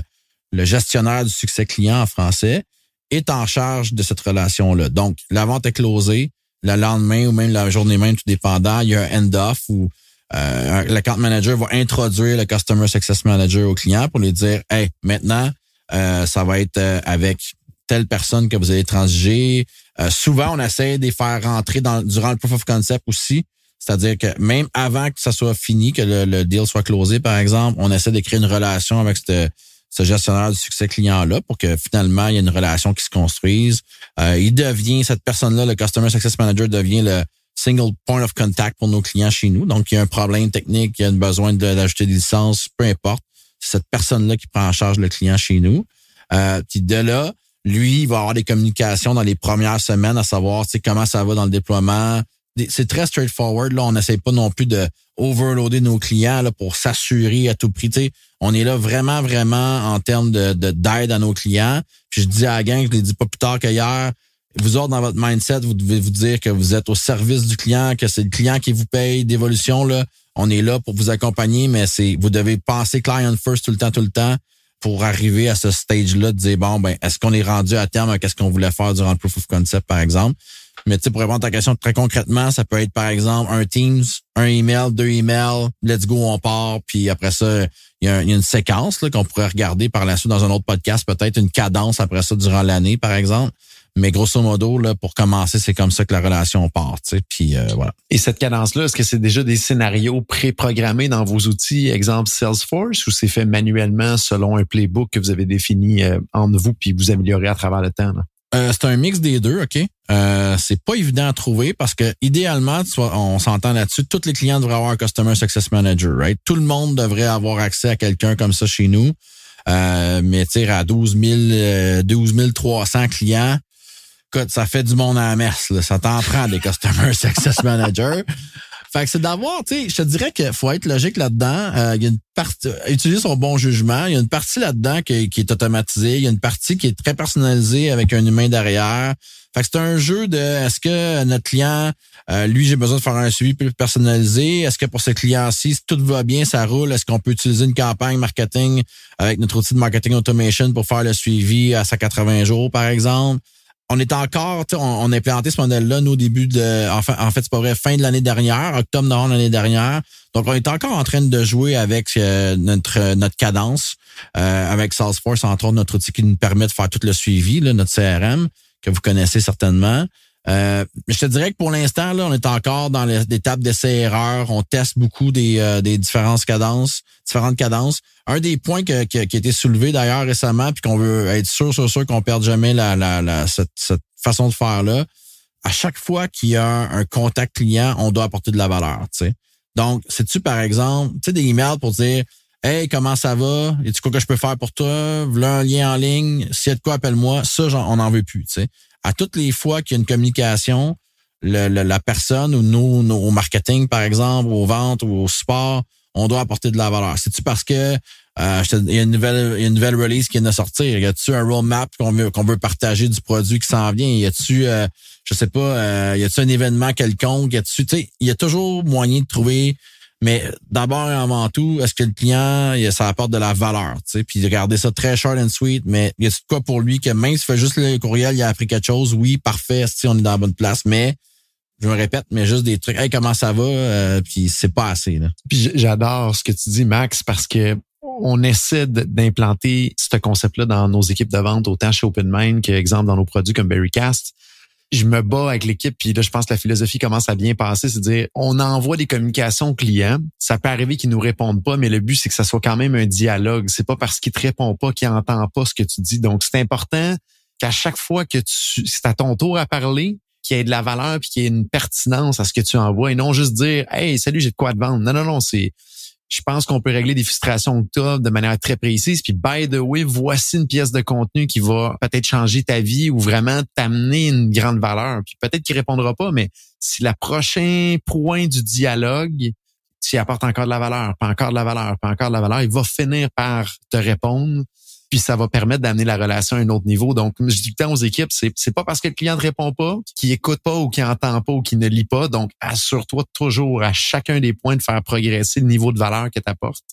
le gestionnaire du succès client en français, est en charge de cette relation-là. Donc, la vente est closée, le lendemain ou même la journée même, tout dépendant, il y a un end-off où euh, l'account manager va introduire le Customer Success Manager au client pour lui dire « Hey, maintenant, euh, ça va être euh, avec telle personne que vous allez transiger. Euh, » Souvent, on essaie de les faire rentrer dans, durant le proof of concept aussi. C'est-à-dire que même avant que ça soit fini, que le, le deal soit closé, par exemple, on essaie de créer une relation avec ce, ce gestionnaire du succès client-là pour que finalement, il y ait une relation qui se construise. Euh, il devient, cette personne-là, le Customer Success Manager devient le single point of contact pour nos clients chez nous. Donc, il y a un problème technique, il y a besoin de, d'ajouter des licences, peu importe. C'est cette personne-là qui prend en charge le client chez nous. Euh, puis de là, lui, il va avoir des communications dans les premières semaines à savoir, tu sais, comment ça va dans le déploiement. C'est très straightforward. Là, on n'essaie pas non plus de overloader nos clients là, pour s'assurer à tout prix. T'sais, on est là vraiment, vraiment en termes de, de d'aide à nos clients. Puis je dis à la gang, je l'ai dit pas plus tard qu'hier, vous autres, dans votre mindset, vous devez vous dire que vous êtes au service du client, que c'est le client qui vous paye d'évolution. Là. On est là pour vous accompagner, mais c'est vous devez penser client first tout le temps, tout le temps pour arriver à ce stage-là de dire, bon, ben, est-ce qu'on est rendu à terme à qu'est-ce qu'on voulait faire durant le proof of concept, par exemple? Mais tu sais, pour répondre à ta question très concrètement, ça peut être par exemple un Teams, un email, deux emails, let's go, on part, puis après ça, il y a, un, il y a une séquence là, qu'on pourrait regarder par la suite dans un autre podcast, peut-être une cadence après ça durant l'année, par exemple. Mais grosso modo, là, pour commencer, c'est comme ça que la relation part, tu sais, puis euh, voilà. Et cette cadence-là, est-ce que c'est déjà des scénarios pré-programmés dans vos outils, exemple Salesforce, ou c'est fait manuellement selon un playbook que vous avez défini euh, entre vous puis vous améliorez à travers le temps, là? Euh, c'est un mix des deux, OK? Euh, c'est pas évident à trouver parce que idéalement, tu vois, on s'entend là-dessus, tous les clients devraient avoir un Customer Success Manager, right? Tout le monde devrait avoir accès à quelqu'un comme ça chez nous. Euh, mais tu sais, à douze mille, douze mille trois cents clients, écoute, ça fait du monde à la messe, là. Ça t'en prend des Customer Success Manager. Fait que c'est d'avoir, tu sais, je te dirais qu'il faut être logique là-dedans. Euh, il y a une partie, utiliser son bon jugement. Il y a une partie là-dedans qui, qui est automatisée. Il y a une partie qui est très personnalisée avec un humain derrière. Fait que c'est un jeu de, est-ce que notre client, euh, lui, j'ai besoin de faire un suivi plus personnalisé? Est-ce que pour ce client-ci, si tout va bien, ça roule, est-ce qu'on peut utiliser une campagne marketing avec notre outil de marketing automation pour faire le suivi à cent quatre-vingts jours, par exemple? On est encore, on, on a implanté ce modèle-là, nous, au début de, enfin, en fait, c'est pas vrai, fin de l'année dernière, octobre, novembre l'année dernière. Donc, on est encore en train de jouer avec euh, notre notre cadence, euh, avec Salesforce, entre autres, notre outil qui nous permet de faire tout le suivi, là, notre C R M, que vous connaissez certainement. Euh, je te dirais que pour l'instant, là, on est encore dans l'étape d'essai-erreur. On teste beaucoup des, euh, des différentes cadences, différentes cadences. Un des points que, que, qui a été soulevé d'ailleurs récemment, puis qu'on veut être sûr, sûr, sûr qu'on perde jamais la, la, la, cette, cette façon de faire-là, à chaque fois qu'il y a un contact client, on doit apporter de la valeur, tu sais. Donc, sais-tu, par exemple, tu sais, des emails pour dire « Hey, comment ça va? Y a-tu quoi que je peux faire pour toi? Voilà un lien en ligne. S'il y a de quoi, appelle-moi. » Ça, genre, on n'en veut plus, tu sais. À toutes les fois qu'il y a une communication, le, le, la personne ou nous, nous, au marketing, par exemple, aux ventes ou au support, on doit apporter de la valeur. C'est-tu parce que euh, il y a une nouvelle, il y a une nouvelle release qui vient de sortir? Y a-tu un roadmap qu'on veut, qu'on veut partager du produit qui s'en vient? Y a-tu, euh, je sais pas, euh, y a-tu un événement quelconque? Y a-tu, tu sais, il y a toujours moyen de trouver. Mais d'abord et avant tout, est-ce que le client, ça apporte de la valeur, tu sais, puis de garder ça très short and sweet, mais il y a quoi pour lui que même s'il fait juste le courriel, il a appris quelque chose, oui, parfait, si on est dans la bonne place, mais je me répète, mais juste des trucs, hey, comment ça va, euh, puis c'est pas assez, là. Puis j'adore ce que tu dis, Max, parce que on essaie d'implanter ce concept-là dans nos équipes de vente, autant chez OpenMind que, exemple, dans nos produits comme Berrycast. Je me bats avec l'équipe, puis là, je pense que la philosophie commence à bien passer, c'est de dire, on envoie des communications aux clients, ça peut arriver qu'ils nous répondent pas, mais le but, c'est que ça soit quand même un dialogue. C'est pas parce qu'il te répond pas qu'il entend pas ce que tu dis. Donc, c'est important qu'à chaque fois que tu, c'est à ton tour à parler, qu'il y ait de la valeur puis qu'il y ait une pertinence à ce que tu envoies et non juste dire, hey, salut, j'ai de quoi te vendre. Non, non, non, c'est, je pense qu'on peut régler des frustrations que tu as de manière très précise. Puis, by the way, voici une pièce de contenu qui va peut-être changer ta vie ou vraiment t'amener une grande valeur. Puis peut-être qu'il répondra pas, mais si le prochain point du dialogue, tu y apportes encore de la valeur, pas encore de la valeur, pas encore de la valeur, il va finir par te répondre. Puis ça va permettre d'amener la relation à un autre niveau. Donc, je dis tout le temps aux équipes, c'est, c'est pas parce que le client ne répond pas, qu'il écoute pas ou qu'il entend pas ou qu'il ne lit pas. Donc, assure-toi toujours à chacun des points de faire progresser le niveau de valeur que tu apportes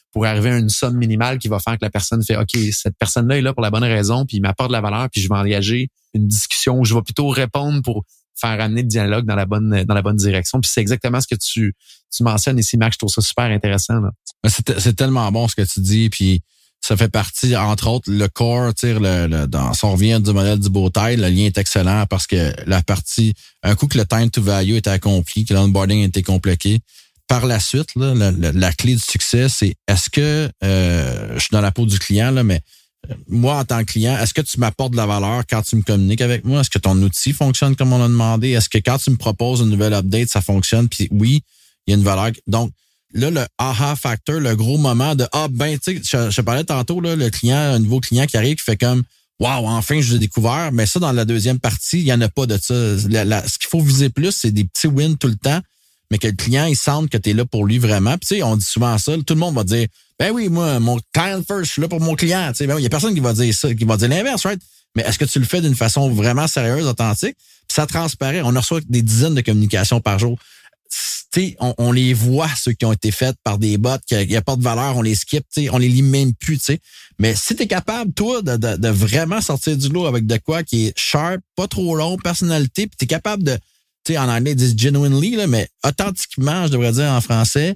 pour arriver à une somme minimale qui va faire que la personne fait OK, cette personne-là est là pour la bonne raison, puis il m'apporte de la valeur, puis je vais engager une discussion où je vais plutôt répondre pour faire amener le dialogue dans la bonne dans la bonne direction. Puis c'est exactement ce que tu tu mentionnes ici, Max. Je trouve ça super intéressant, là. C'est, c'est tellement bon ce que tu dis, puis ça fait partie, entre autres, le core, tu sais, le, le, dans, si on revient du modèle du beau taille, le lien est excellent parce que la partie, un coup que le time to value est accompli, que l'onboarding a été complété, par la suite, là, la, la, la clé du succès, c'est est-ce que, euh, je suis dans la peau du client, là, mais moi, en tant que client, est-ce que tu m'apportes de la valeur quand tu me communiques avec moi? Est-ce que ton outil fonctionne comme on a demandé? Est-ce que quand tu me proposes une nouvelle update, ça fonctionne? Puis oui, il y a une valeur. Donc, là, le aha factor, le gros moment de ah ben, tu sais, je, je parlais tantôt, là, le client, un nouveau client qui arrive, qui fait comme wow, enfin, je l'ai découvert. Mais ça, dans la deuxième partie, il n'y en a pas de ça. La, la, ce qu'il faut viser plus, c'est des petits wins tout le temps, mais que le client, il sente que tu es là pour lui vraiment. Puis tu sais, on dit souvent ça, tout le monde va dire ben oui, moi, mon client first, je suis là pour mon client. Tu sais, ben oui, il y a personne qui va dire ça, qui va dire l'inverse, right? Mais est-ce que tu le fais d'une façon vraiment sérieuse, authentique? Puis ça transparaît. On reçoit des dizaines de communications par jour. Tu sais, on, on les voit, ceux qui ont été faits par des bots, qui n'y a pas de valeur, on les skip, tu sais, on les lit même plus, tu sais. Mais si tu es capable, toi, de, de, de vraiment sortir du lot avec de quoi qui est sharp, pas trop long, personnalité, puis tu es capable de, tu sais, en anglais, ils disent genuinely, là, mais authentiquement, je devrais dire en français,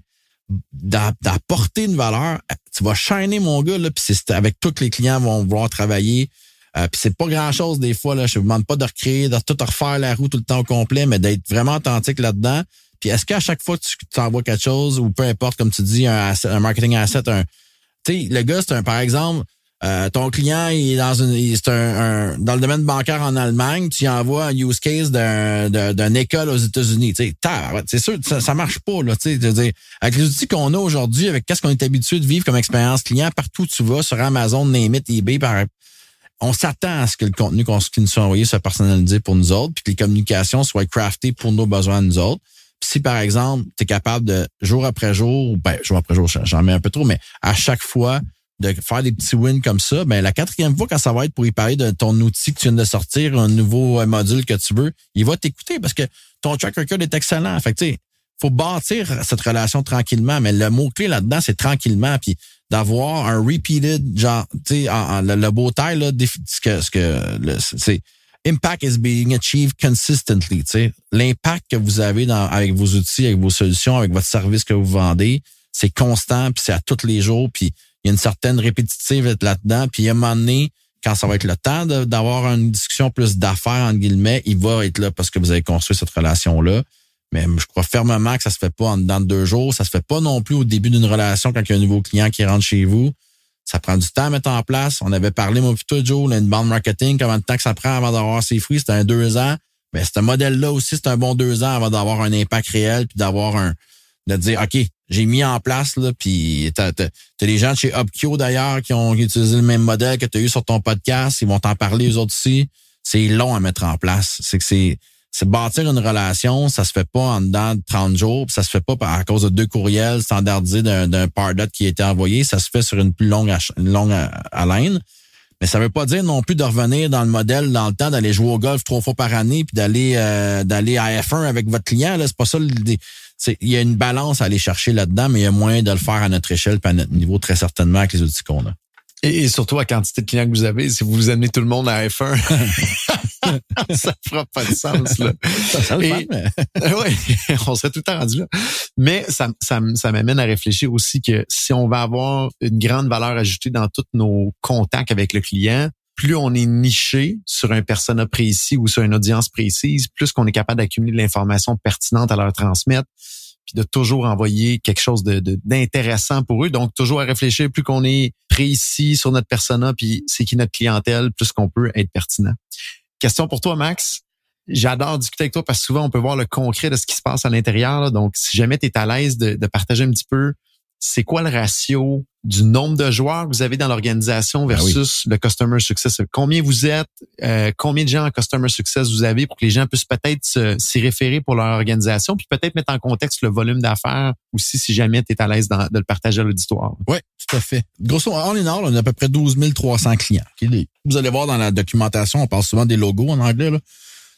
d'apporter une valeur, tu vas shiner, mon gars, là, puis c'est avec tous les clients vont vouloir travailler. Euh, puis c'est pas grand-chose des fois, là. Je vous demande pas de recréer, de tout refaire la roue tout le temps au complet, mais d'être vraiment authentique là-dedans. Puis est-ce qu'à chaque fois que tu t'envoies quelque chose, ou peu importe, comme tu dis, un, asset, un marketing asset, un. Tu sais, le gars, c'est un, par exemple, euh, ton client il est dans une. Il, c'est un, un dans le domaine bancaire en Allemagne, tu y envoies un use case d'un, d'un, d'une école aux États-Unis. Tu sais, c'est sûr, ça, ça marche pas, là. Tu sais, avec les outils qu'on a aujourd'hui, avec qu'est-ce qu'on est habitué de vivre comme expérience client, partout où tu vas, sur Amazon, Name It, eBay, par on s'attend à ce que le contenu qu'on, qui nous soit envoyé soit personnalisé pour nous autres, puis que les communications soient craftées pour nos besoins nous autres. Puis si, par exemple, tu es capable de, jour après jour, ben, jour après jour, j'en mets un peu trop, mais à chaque fois, de faire des petits wins comme ça, ben, la quatrième fois, quand ça va être pour y parler de ton outil que tu viens de sortir, un nouveau module que tu veux, il va t'écouter parce que ton track record est excellent. Fait que, tu sais, faut bâtir cette relation tranquillement, mais le mot-clé là-dedans, c'est tranquillement, puis d'avoir un repeated, genre, tu sais, le, le beau taille, là, ce que, ce que, le, c'est, impact is being achieved consistently, tu sais. L'impact que vous avez dans, avec vos outils, avec vos solutions, avec votre service que vous vendez, c'est constant, puis c'est à tous les jours, puis il y a une certaine répétitive là-dedans, puis à un moment donné, quand ça va être le temps de, d'avoir une discussion plus d'affaires, entre guillemets, il va être là parce que vous avez construit cette relation-là. Mais je crois fermement que ça se fait pas en dedans de deux jours. Ça se fait pas non plus au début d'une relation quand il y a un nouveau client qui rentre chez vous. Ça prend du temps à mettre en place. On avait parlé, moi, plutôt, Joe, l'inbound marketing, combien de temps que ça prend avant d'avoir ses fruits. C'était un deux ans. Mais ce modèle-là aussi, c'est un bon deux ans avant d'avoir un impact réel puis d'avoir un, de dire, OK, j'ai mis en place, là, puis t'as, t'as, t'as des gens de chez Upkio, d'ailleurs, qui ont utilisé le même modèle que tu as eu sur ton podcast. Ils vont t'en parler, eux autres aussi. C'est long à mettre en place. C'est que c'est, c'est bâtir une relation, ça se fait pas en dedans de trente jours, puis ça se fait pas à cause de deux courriels standardisés d'un, d'un pardot qui a été envoyé, ça se fait sur une plus longue, une longue haleine. Mais ça veut pas dire non plus de revenir dans le modèle dans le temps, d'aller jouer au golf trois fois par année, puis d'aller euh, d'aller à F un avec votre client. Là, c'est pas ça l'idée. C'est, il y a une balance à aller chercher là-dedans, mais il y a moyen de le faire à notre échelle puis à notre niveau, très certainement, avec les outils qu'on a. Et, et surtout, la quantité de clients que vous avez, si vous amenez tout le monde à F un, ça fera pas de sens, là. Ça, ça le fait, mais... oui, on serait tout le temps rendu là. Mais ça, ça, ça m'amène à réfléchir aussi que si on va avoir une grande valeur ajoutée dans tous nos contacts avec le client, plus on est niché sur un persona précis ou sur une audience précise, plus qu'on est capable d'accumuler de l'information pertinente à leur transmettre, puis de toujours envoyer quelque chose de, de d'intéressant pour eux. Donc, toujours à réfléchir, plus qu'on est précis sur notre persona, puis c'est qui notre clientèle, plus qu'on peut être pertinent. Question pour toi, Max. J'adore discuter avec toi parce que souvent, on peut voir le concret de ce qui se passe à l'intérieur. Là. Donc, si jamais tu es à l'aise de, de partager un petit peu, c'est quoi le ratio du nombre de joueurs que vous avez dans l'organisation versus ah oui. le Customer Success? Combien vous êtes? Euh, combien de gens en Customer Success vous avez pour que les gens puissent peut-être se, s'y référer pour leur organisation, puis peut-être mettre en contexte le volume d'affaires aussi si jamais tu es à l'aise dans, de le partager à l'auditoire? Oui, tout à fait. Grosso modo, en all, on a à peu près douze mille trois cents clients. Vous allez voir dans la documentation, on parle souvent des logos en anglais, là.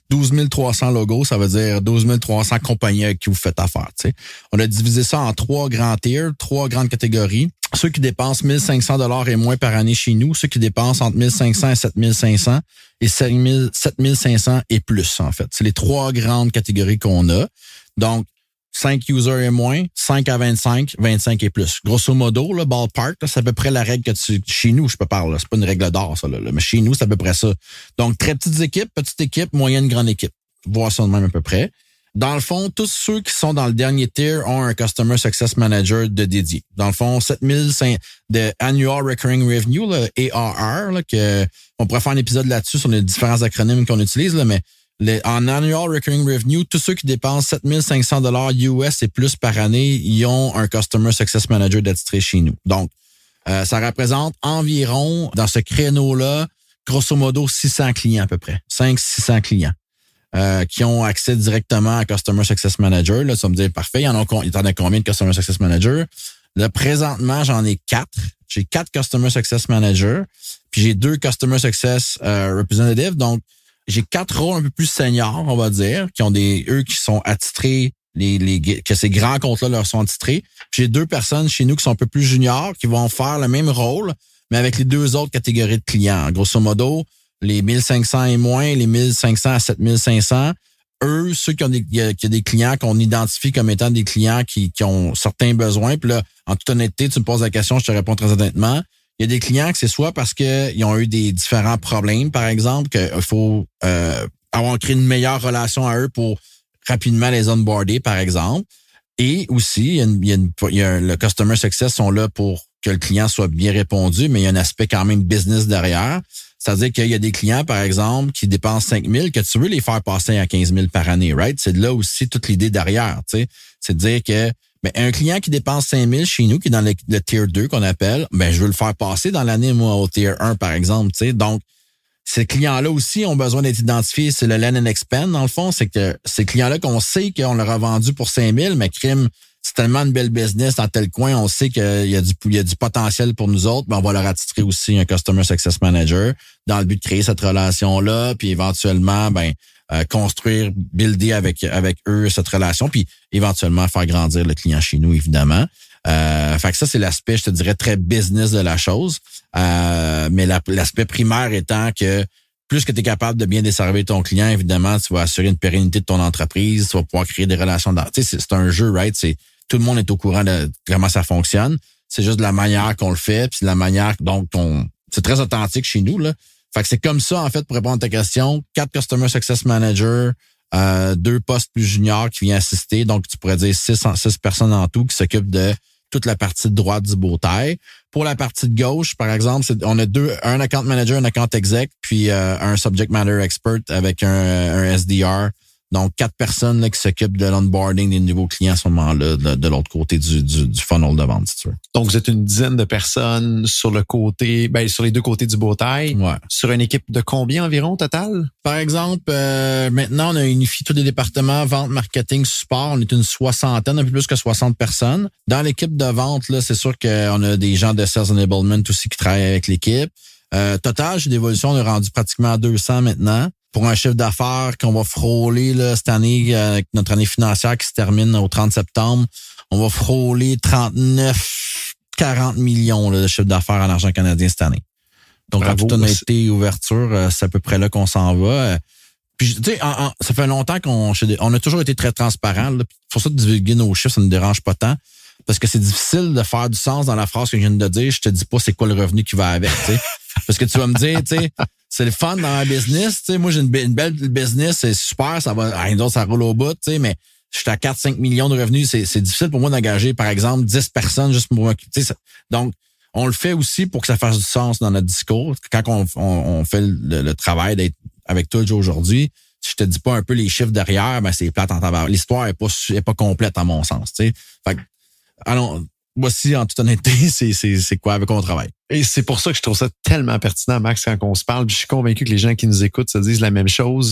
douze mille trois cents logos, ça veut dire douze mille trois cents compagnies avec qui vous faites affaire. T'sais. On a divisé ça en trois grands tiers, trois grandes catégories. Ceux qui dépensent mille cinq cents dollars et moins par année chez nous, ceux qui dépensent entre mille cinq cents et sept mille cinq cents et sept mille cinq cents et plus, en fait. C'est les trois grandes catégories qu'on a. Donc, cinq users et moins, cinq à vingt-cinq, vingt-cinq et plus. Grosso modo, le ballpark, là, c'est à peu près la règle que tu, chez nous, je peux parler, c'est pas une règle d'or, ça, là, mais chez nous, c'est à peu près ça. Donc, très petites équipes, petite équipe, moyenne, grande équipe. Voir ça de même à peu près. Dans le fond, tous ceux qui sont dans le dernier tier ont un Customer Success Manager de dédié. Dans le fond, sept mille de Annual Recurring Revenue, là, A R R, là, que on pourrait faire un épisode là-dessus sur les différents acronymes qu'on utilise, là, mais les, en Annual Recurring Revenue, tous ceux qui dépensent sept mille cinq cents dollars U S et plus par année, ils ont un Customer Success Manager d'attitré chez nous. Donc, euh, ça représente environ, dans ce créneau-là, grosso modo, six cents clients à peu près. cinq à six cents clients. Euh, qui ont accès directement à Customer Success Manager. Là, ça me dit parfait. Il y en a, il y en a combien de Customer Success Manager? Là, présentement, j'en ai quatre. J'ai quatre Customer Success Manager, puis j'ai deux Customer Success euh, Representatives. Donc, j'ai quatre rôles un peu plus seniors, on va dire, qui ont des eux qui sont attitrés, les, les que ces grands comptes-là leur sont attitrés. Puis j'ai deux personnes chez nous qui sont un peu plus juniors, qui vont faire le même rôle, mais avec les deux autres catégories de clients. Grosso modo, les mille cinq cents et moins, les mille cinq cents à sept mille cinq cents, eux, ceux qui ont des, qui ont des clients qu'on identifie comme étant des clients qui, qui ont certains besoins. Puis là, en toute honnêteté, tu me poses la question, je te réponds très honnêtement. Il y a des clients que c'est soit parce qu'ils ont eu des différents problèmes, par exemple, qu'il faut euh, avoir créé une meilleure relation à eux pour rapidement les onboarder, par exemple. Et aussi, il y a, une, il y a, une, il y a le Customer Success sont là pour que le client soit bien répondu, mais il y a un aspect quand même business derrière. C'est-à-dire qu'il y a des clients, par exemple, qui dépensent cinq mille, que tu veux les faire passer à quinze mille par année, right? C'est de là aussi toute l'idée derrière, tu sais. C'est de dire que, ben, un client qui dépense cinq mille chez nous, qui est dans le, le tier deux qu'on appelle, ben, je veux le faire passer dans l'année, moi, au tier un, par exemple, tu sais. Donc, ces clients-là aussi ont besoin d'être identifiés. C'est le land and expand, dans le fond. C'est que ces clients-là qu'on sait qu'on leur a vendu pour cinq mille, mais crime, c'est tellement une belle business dans tel coin, on sait qu'il y a du, il y a du potentiel pour nous autres, mais on va leur attitrer aussi un Customer Success Manager dans le but de créer cette relation-là, puis éventuellement, ben, euh, construire, builder avec, avec eux cette relation, puis éventuellement faire grandir le client chez nous, évidemment. Euh, fait que ça, c'est l'aspect, je te dirais, très business de la chose. Euh, mais la, l'aspect primaire étant que plus que tu es capable de bien desservir ton client, évidemment, tu vas assurer une pérennité de ton entreprise, tu vas pouvoir créer des relations. Dans, tu sais, c'est, c'est un jeu, right? C'est tout le monde est au courant de comment ça fonctionne. C'est juste de la manière qu'on le fait, puis de la manière donc on. C'est très authentique chez nous, là. Fait que c'est comme ça, en fait, pour répondre à ta question. Quatre Customer Success Managers, euh, deux postes plus juniors qui viennent assister. Donc, tu pourrais dire six, six personnes en tout qui s'occupent de toute la partie de droite du beau taille. Pour la partie de gauche, par exemple, c'est, on a deux, un account manager, un account exec, puis euh, un subject matter expert avec un, un S D R. Donc, quatre personnes là, qui s'occupent de l'onboarding des nouveaux clients à ce moment-là, de, de l'autre côté du, du, du funnel de vente, si tu veux. Donc, vous êtes une dizaine de personnes sur le côté, ben sur les deux côtés du beau taille. Ouais. Sur une équipe de combien environ au total? Par exemple, euh, maintenant, on a unifié tous les départements, vente, marketing, support. On est une soixantaine, un peu plus que soixante personnes. Dans l'équipe de vente, là, c'est sûr qu'on a des gens de Sales Enablement aussi qui travaillent avec l'équipe. Euh, total, chez Dévolution, on est rendu pratiquement à deux cents maintenant. Pour un chiffre d'affaires qu'on va frôler là, cette année, avec notre année financière qui se termine au trente septembre, on va frôler trente-neuf, quarante millions là, de chiffre d'affaires en argent canadien cette année. Donc, Bravo, en toute honnêteté et ouverture, c'est à peu près là qu'on s'en va. Puis, tu sais, ça fait longtemps qu'on on a toujours été très transparent. Là. Pour ça, de divulguer nos chiffres, ça ne nous dérange pas tant. Parce que c'est difficile de faire du sens dans la phrase que je viens de dire. Je te dis pas c'est quoi le revenu qui va avec, tu sais. Parce que tu vas me dire, tu sais, c'est le fun dans la business, tu sais. Moi, j'ai une, une belle business, c'est super, ça va, ah, d'autres, ça roule au bout, tu sais, mais je suis à quatre à cinq millions de revenus. C'est, c'est difficile pour moi d'engager, par exemple, dix personnes juste pour moi. Tu sais, donc, on le fait aussi pour que ça fasse du sens dans notre discours. Quand on, on, on fait le, le travail d'être avec toi aujourd'hui, si je te dis pas un peu les chiffres derrière, ben c'est plate en tabac. L'histoire est pas, est pas complète à mon sens, tu sais. Fait que, allons, voici, en toute honnêteté, c'est, c'est, c'est quoi avec quoi on travaille. Et c'est pour ça que je trouve ça tellement pertinent, Max, quand on se parle. Je suis convaincu que les gens qui nous écoutent se disent la même chose.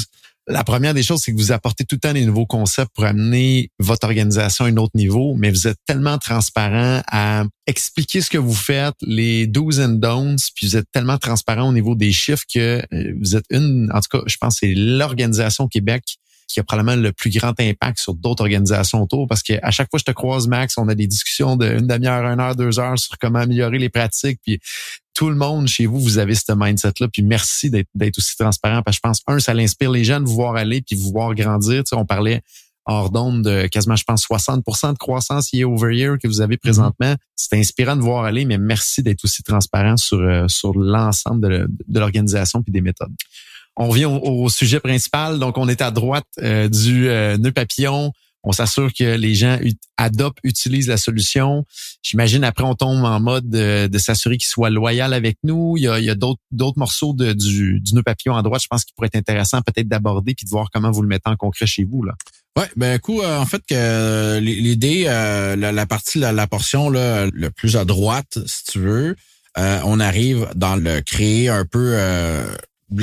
La première des choses, c'est que vous apportez tout le temps des nouveaux concepts pour amener votre organisation à un autre niveau, mais vous êtes tellement transparent à expliquer ce que vous faites, les do's and don'ts, puis vous êtes tellement transparent au niveau des chiffres que vous êtes une, en tout cas, je pense que c'est l'organisation au Québec qui a probablement le plus grand impact sur d'autres organisations autour, parce qu'à chaque fois que je te croise, Max, on a des discussions d'une demi-heure, une heure, deux heures sur comment améliorer les pratiques, puis tout le monde chez vous, vous avez ce mindset-là, puis merci d'être, d'être aussi transparent, parce que je pense, un, ça l'inspire les gens de vous voir aller, puis vous voir grandir. Tu sais, on parlait hors d'onde de quasiment, je pense, soixante pour cent de croissance year over year que vous avez présentement. Mm-hmm. C'est inspirant de voir aller, mais merci d'être aussi transparent sur, euh, sur l'ensemble de, de l'organisation puis des méthodes. On revient au, au sujet principal. Donc, on est à droite euh, du euh, nœud papillon. On s'assure que les gens ut- adoptent, utilisent la solution. J'imagine après, on tombe en mode de, de s'assurer qu'ils soient loyaux avec nous. Il y a, il y a d'autres, d'autres morceaux de, du, du nœud papillon à droite, je pense qu'il pourrait être intéressant peut-être d'aborder puis de voir comment vous le mettez en concret chez vous, là. Ouais, ben coup, euh, en fait, que euh, l'idée, euh, la, la partie, la, la portion là, le plus à droite, si tu veux, euh, on arrive dans le créer un peu euh,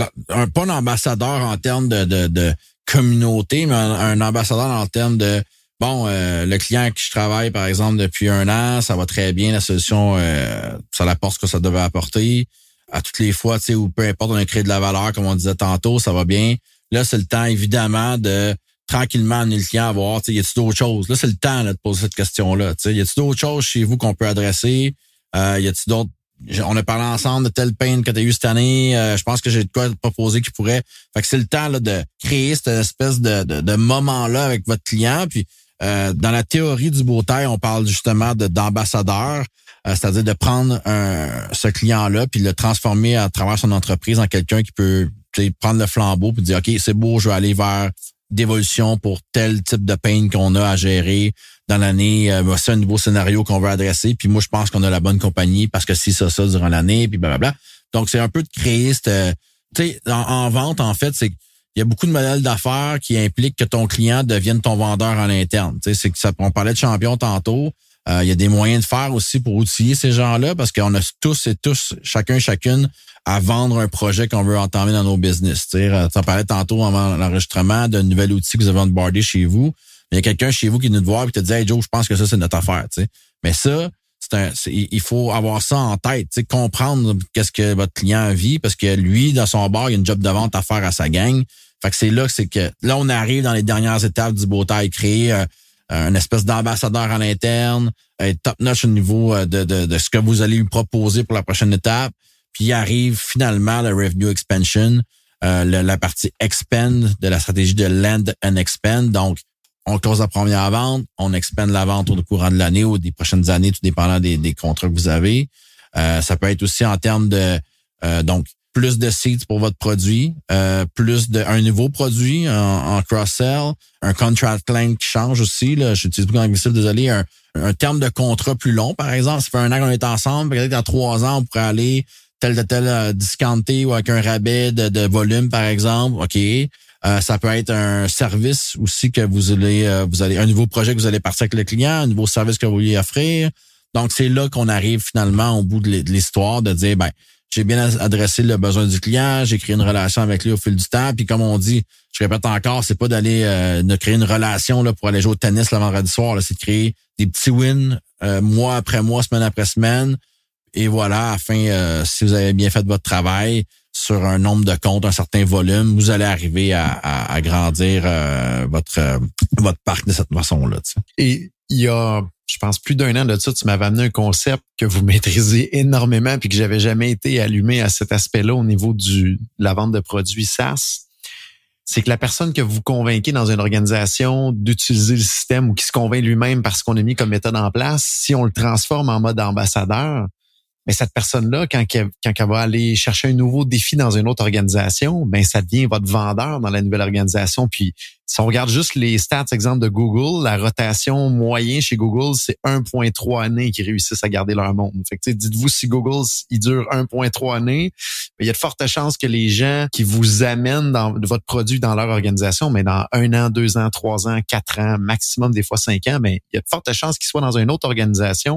un pas un ambassadeur en termes de, de, de communauté, mais un, un ambassadeur en termes de bon, euh, le client avec qui je travaille, par exemple, depuis un an, ça va très bien, la solution, euh, ça apporte ce que ça devait apporter. À toutes les fois, tu sais, ou peu importe, on a créé de la valeur, comme on disait tantôt, ça va bien. Là, c'est le temps, évidemment, de tranquillement amener le client à voir, tu sais, y a-t-il d'autres choses? Là, c'est le temps là, de poser cette question-là. Tu sais, y a-t-il d'autres choses chez vous qu'on peut adresser? Euh, y a-t-il d'autres? On a parlé ensemble de tel pain que tu as eu cette année. Euh, je pense que j'ai de quoi te proposer qui pourrait. Fait que c'est le temps là, de créer cette espèce de, de, de moment-là avec votre client. Puis euh, dans la théorie du Bowtie, on parle justement de, d'ambassadeur, euh, c'est-à-dire de prendre un, ce client-là puis le transformer à travers son entreprise en quelqu'un qui peut prendre le flambeau puis dire OK, c'est beau, je vais aller vers d'évolution pour tel type de pain qu'on a à gérer dans l'année. Euh, c'est un nouveau scénario qu'on veut adresser. Puis moi, je pense qu'on a la bonne compagnie parce que si ça, ça durant l'année, puis blablabla. Donc, c'est un peu de créer cette... Tu sais, en, en vente, en fait, c'est qu'il y a beaucoup de modèles d'affaires qui impliquent que ton client devienne ton vendeur en interne. Tu sais, c'est que ça, on parlait de champion tantôt. Euh, il y a des moyens de faire aussi pour outiller ces gens-là parce qu'on a tous et tous, chacun, chacune, à vendre un projet qu'on veut entamer dans nos business. Tu sais, tu en parlais tantôt avant l'enregistrement d'un nouvel outil que vous avez onboardé chez vous. Il y a quelqu'un chez vous qui est venu te voir et te dit « Hey Joe, je pense que ça, c'est notre affaire. » Tu sais. Mais ça, c'est un, c'est, il faut avoir ça en tête, tu sais, comprendre qu'est-ce que votre client vit parce que lui, dans son bar, il y a une job de vente à faire à sa gang. Fait que c'est là que c'est que là, on arrive dans les dernières étapes du Bowtie, créer euh, un espèce d'ambassadeur à l'interne, être top-notch au niveau de, de, de ce que vous allez lui proposer pour la prochaine étape. Puis arrive finalement le revenue expansion, euh, le, la partie expand de la stratégie de land and expand. Donc, on close la première vente, on expand la vente au courant de l'année ou des prochaines années, tout dépendant des, des contrats que vous avez. Euh, ça peut être aussi en termes de euh, donc plus de seeds pour votre produit, euh, plus de un nouveau produit en, en cross-sell, un contract length qui change aussi. Là, j'utilise beaucoup l'anglicisme, désolé, un, un terme de contrat plus long, par exemple. Ça fait un an qu'on est ensemble, peut-être dans trois ans, on pourrait aller tel de tel euh, discounté ou avec un rabais de, de volume, par exemple. OK. Euh, ça peut être un service aussi que vous allez, euh, vous allez, un nouveau projet que vous allez partir avec le client, un nouveau service que vous voulez offrir. Donc, c'est là qu'on arrive finalement au bout de l'histoire de dire, ben, j'ai bien adressé le besoin du client, j'ai créé une relation avec lui au fil du temps. Puis comme on dit, je répète encore, c'est pas d'aller euh, de créer une relation là pour aller jouer au tennis le vendredi soir. Là, c'est de créer des petits wins euh, mois après mois, semaine après semaine. Et voilà, afin, euh, si vous avez bien fait votre travail sur un nombre de comptes, un certain volume, vous allez arriver à, à, à grandir euh, votre euh, votre parc de cette façon-là. Tu sais. Et il y a, je pense, plus d'un an de ça, tu m'avais amené un concept que vous maîtrisez énormément puis que j'avais jamais été allumé à cet aspect-là au niveau du de la vente de produits SaaS. C'est que la personne que vous convainquez dans une organisation d'utiliser le système ou qui se convainc lui-même parce qu'on a mis comme méthode en place, si on le transforme en mode ambassadeur, mais cette personne-là, quand elle, quand elle va aller chercher un nouveau défi dans une autre organisation, ben ça devient votre vendeur dans la nouvelle organisation. Puis, si on regarde juste les stats, exemple de Google, la rotation moyenne chez Google, c'est un virgule trois années qu'ils réussissent à garder leur monde. Fait que, dites-vous, si Google, il dure un virgule trois années, ben, il y a de fortes chances que les gens qui vous amènent dans votre produit dans leur organisation, mais dans un an, deux ans, trois ans, quatre ans, maximum des fois cinq ans, ben, il y a de fortes chances qu'ils soient dans une autre organisation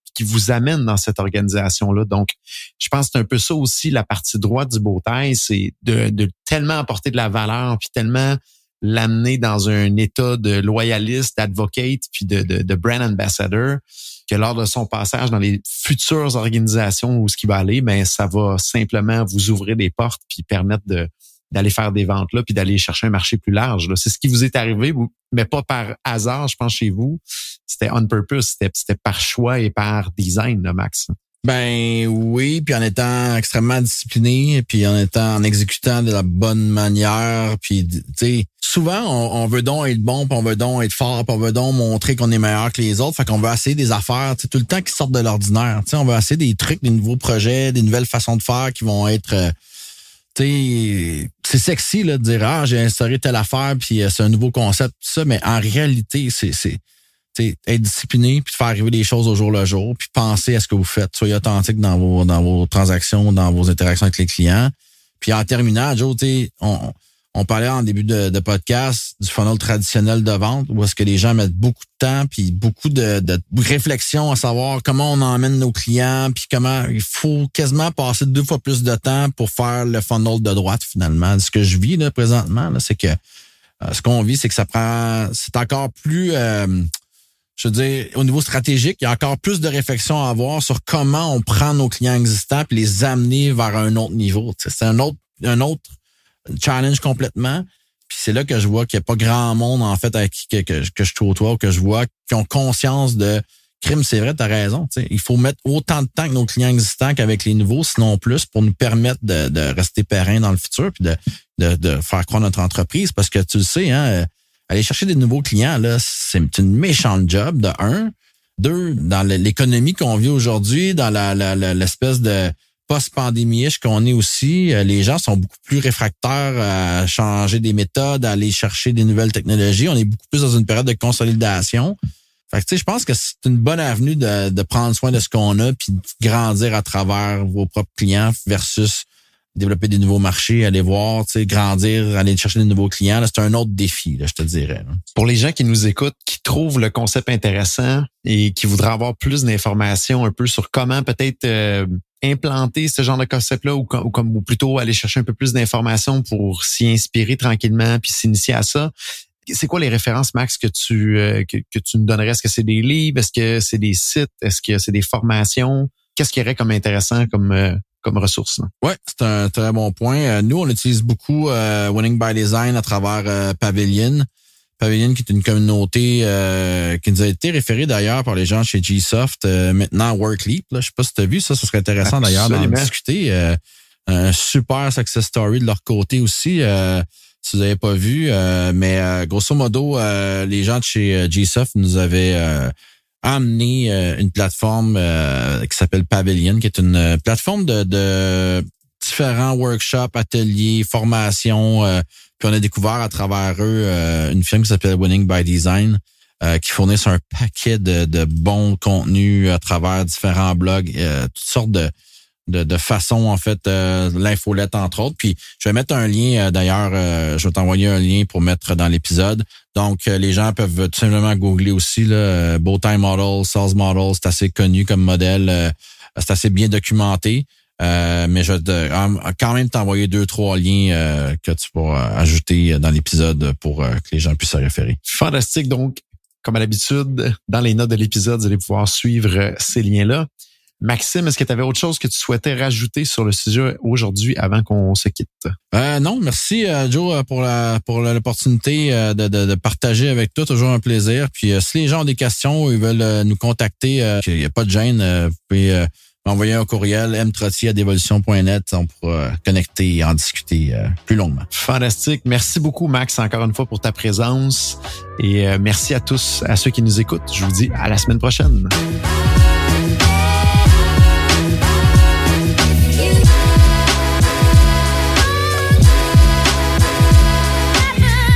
qui vous amène dans cette organisation-là. Donc, je pense que c'est un peu ça aussi, la partie droite du bowtie, c'est de, de tellement apporter de la valeur, puis tellement l'amener dans un état de loyaliste, d'advocate, puis de, de, de brand ambassador, que lors de son passage dans les futures organisations où ce qui va aller, ben ça va simplement vous ouvrir des portes puis permettre de d'aller faire des ventes là, puis d'aller chercher un marché plus large. Là. C'est ce qui vous est arrivé, mais pas par hasard, je pense, chez vous. C'était on purpose, c'était, c'était par choix et par design, là, Max. Ben oui, puis en étant extrêmement discipliné, puis en étant en exécutant de la bonne manière, puis tu sais, souvent on, on veut donc être bon, puis on veut donc être fort, puis on veut donc montrer qu'on est meilleur que les autres, fait qu'on veut essayer des affaires, tu sais, tout le temps qui sortent de l'ordinaire, tu sais, on veut essayer des trucs, des nouveaux projets, des nouvelles façons de faire qui vont être euh, tu sais, c'est sexy là de dire ah, j'ai instauré telle affaire puis euh, c'est un nouveau concept tout ça, mais en réalité, c'est c'est T'sais, être discipliné, puis faire arriver les choses au jour le jour, puis penser à ce que vous faites. Soyez authentique dans vos dans vos transactions, dans vos interactions avec les clients. Puis en terminant, Joe, t'sais, on, on parlait en début de, de podcast du funnel traditionnel de vente, où est-ce que les gens mettent beaucoup de temps, puis beaucoup de, de réflexion à savoir comment on emmène nos clients, puis comment il faut quasiment passer deux fois plus de temps pour faire le funnel de droite, finalement. Ce que je vis là présentement, là, c'est que euh, ce qu'on vit, c'est que ça prend... C'est encore plus... Euh, Je veux dire, au niveau stratégique, il y a encore plus de réflexion à avoir sur comment on prend nos clients existants et les amener vers un autre niveau. T'sais, c'est un autre, un autre challenge complètement. Puis c'est là que je vois qu'il n'y a pas grand monde, en fait, avec qui que, que, que je côtoie ou que je vois qui ont conscience de crime, c'est vrai, t'as raison. T'sais. Il faut mettre autant de temps avec nos clients existants qu'avec les nouveaux, sinon plus, pour nous permettre de, de rester pérennes dans le futur puis de, de, de faire croître notre entreprise. Parce que tu le sais, hein, aller chercher des nouveaux clients, là, c'est une méchante job, de un. Deux, dans l'économie qu'on vit aujourd'hui, dans la, la, la l'espèce de post-pandémie qu'on est aussi, les gens sont beaucoup plus réfractaires à changer des méthodes, à aller chercher des nouvelles technologies. On est beaucoup plus dans une période de consolidation. Fait que, tu sais, je pense que c'est une bonne avenue de, de prendre soin de ce qu'on a puis de grandir à travers vos propres clients versus développer des nouveaux marchés, aller voir, tu sais, grandir, aller chercher des nouveaux clients. Là, c'est un autre défi, là, je te dirais. Là. Pour les gens qui nous écoutent, qui trouvent le concept intéressant et qui voudraient avoir plus d'informations un peu sur comment peut-être euh, implanter ce genre de concept-là ou, ou comme ou plutôt aller chercher un peu plus d'informations pour s'y inspirer tranquillement puis s'initier à ça. C'est quoi les références, Max, que tu euh, que, que tu nous donnerais? Est-ce que c'est des livres? Est-ce que c'est des sites? Est-ce que c'est des formations? Qu'est-ce qu'il y aurait comme intéressant comme euh, comme ressource? Oui, c'est un très bon point. Nous, on utilise beaucoup euh, Winning by Design à travers euh, Pavilion. Pavilion, qui est une communauté euh, qui nous a été référée d'ailleurs par les gens chez G-Soft, euh, maintenant Workleap. Là. Je sais pas si tu as vu ça, ce serait intéressant d'ailleurs d'en discuter. Euh, un super success story de leur côté aussi, euh, si vous n'avez pas vu. Euh, mais euh, grosso modo, euh, les gens de chez G-Soft nous avaient... Euh, amener euh, une plateforme euh, qui s'appelle Pavilion, qui est une euh, plateforme de, de différents workshops, ateliers, formations. Euh, puis on a découvert à travers eux euh, une firme qui s'appelle Winning by Design, euh, qui fournissent un paquet de, de bons contenus à travers différents blogs, euh, toutes sortes de de, de façons, en fait, euh, l'infolette, entre autres. Puis, je vais mettre un lien, euh, d'ailleurs, euh, je vais t'envoyer un lien pour mettre dans l'épisode. Donc, euh, les gens peuvent tout simplement googler aussi, là, euh, Bowtie Model, Sales Model, c'est assez connu comme modèle, euh, c'est assez bien documenté. Euh, mais je vais te, quand même t'envoyer deux, trois liens euh, que tu pourras ajouter dans l'épisode pour euh, que les gens puissent se référer. Fantastique. Donc, comme à l'habitude, dans les notes de l'épisode, vous allez pouvoir suivre ces liens-là. Maxime, est-ce que tu avais autre chose que tu souhaitais rajouter sur le sujet aujourd'hui avant qu'on se quitte? Euh, non, merci euh, Joe pour la pour l'opportunité euh, de, de, de partager avec toi. Toujours un plaisir. Puis euh, si les gens ont des questions ou ils veulent euh, nous contacter, euh, il n'y a pas de gêne, euh, vous pouvez euh, m'envoyer un courriel m trottier à dévolution point net. On pourra connecter et en discuter euh, plus longuement. Fantastique. Merci beaucoup, Max, encore une fois pour ta présence. Et euh, merci à tous, à ceux qui nous écoutent. Je vous dis à la semaine prochaine. Voici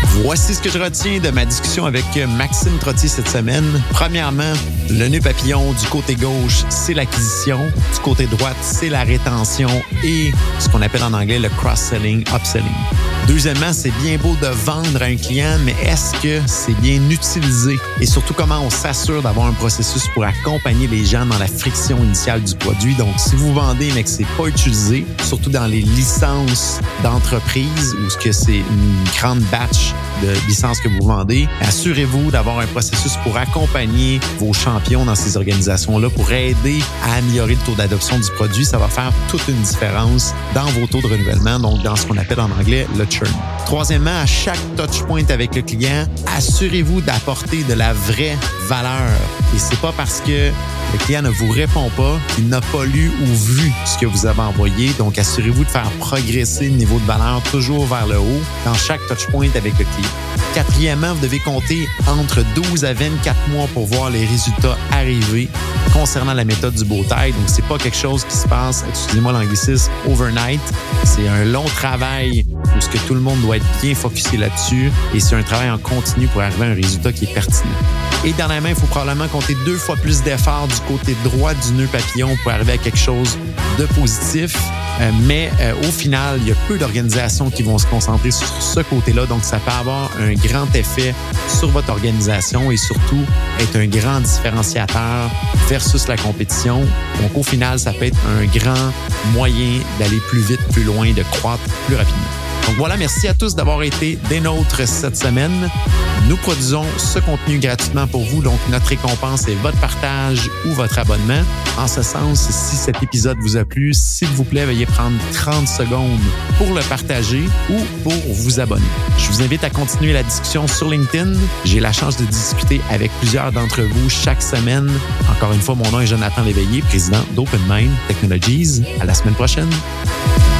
Voici ce que je retiens de ma discussion avec Maxime Trottier cette semaine. Premièrement, le nœud papillon du côté gauche, c'est l'acquisition. Du côté droite, c'est la rétention et ce qu'on appelle en anglais le cross-selling, upselling. Deuxièmement, c'est bien beau de vendre à un client, mais est-ce que c'est bien utilisé? Et surtout, comment on s'assure d'avoir un processus pour accompagner les gens dans la friction initiale du produit. Donc, si vous vendez mais que c'est pas utilisé, surtout dans les licences d'entreprise ou ce que c'est une grande batch de licences que vous vendez, assurez-vous d'avoir un processus pour accompagner vos champions dans ces organisations-là pour aider à améliorer le taux d'adoption du produit. Ça va faire toute une différence dans vos taux de renouvellement, donc dans ce qu'on appelle en anglais le churn. Troisièmement, à chaque touchpoint avec le client, assurez-vous d'apporter de la vraie valeur. Et c'est pas parce que le client ne vous répond pas qu'il n'a pas lu ou vu ce que vous avez envoyé. Donc, assurez-vous de faire progresser le niveau de valeur toujours vers le haut dans chaque touchpoint avec le client. Quatrièmement, vous devez compter entre douze à vingt-quatre mois pour voir les résultats arriver concernant la méthode du beau-taille. Donc, c'est pas quelque chose qui se passe, excusez-moi l'anglicisme, overnight. C'est un long travail où ce que tout le monde doit être bien focusé là-dessus et c'est un travail en continu pour arriver à un résultat qui est pertinent. Et dernièrement, il faut probablement compter deux fois plus d'efforts du côté droit du nœud papillon pour arriver à quelque chose de positif. Euh, mais euh, au final, il y a peu d'organisations qui vont se concentrer sur ce côté-là. Donc, ça peut avoir un grand effet sur votre organisation et surtout être un grand différenciateur versus la compétition. Donc, au final, ça peut être un grand moyen d'aller plus vite, plus loin, de croître plus rapidement. Donc voilà, merci à tous d'avoir été des nôtres cette semaine. Nous produisons ce contenu gratuitement pour vous, donc notre récompense est votre partage ou votre abonnement. En ce sens, si cet épisode vous a plu, s'il vous plaît, veuillez prendre trente secondes pour le partager ou pour vous abonner. Je vous invite à continuer la discussion sur LinkedIn. J'ai la chance de discuter avec plusieurs d'entre vous chaque semaine. Encore une fois, mon nom est Jonathan Léveillé, président d'Open Mind Technologies. À la semaine prochaine.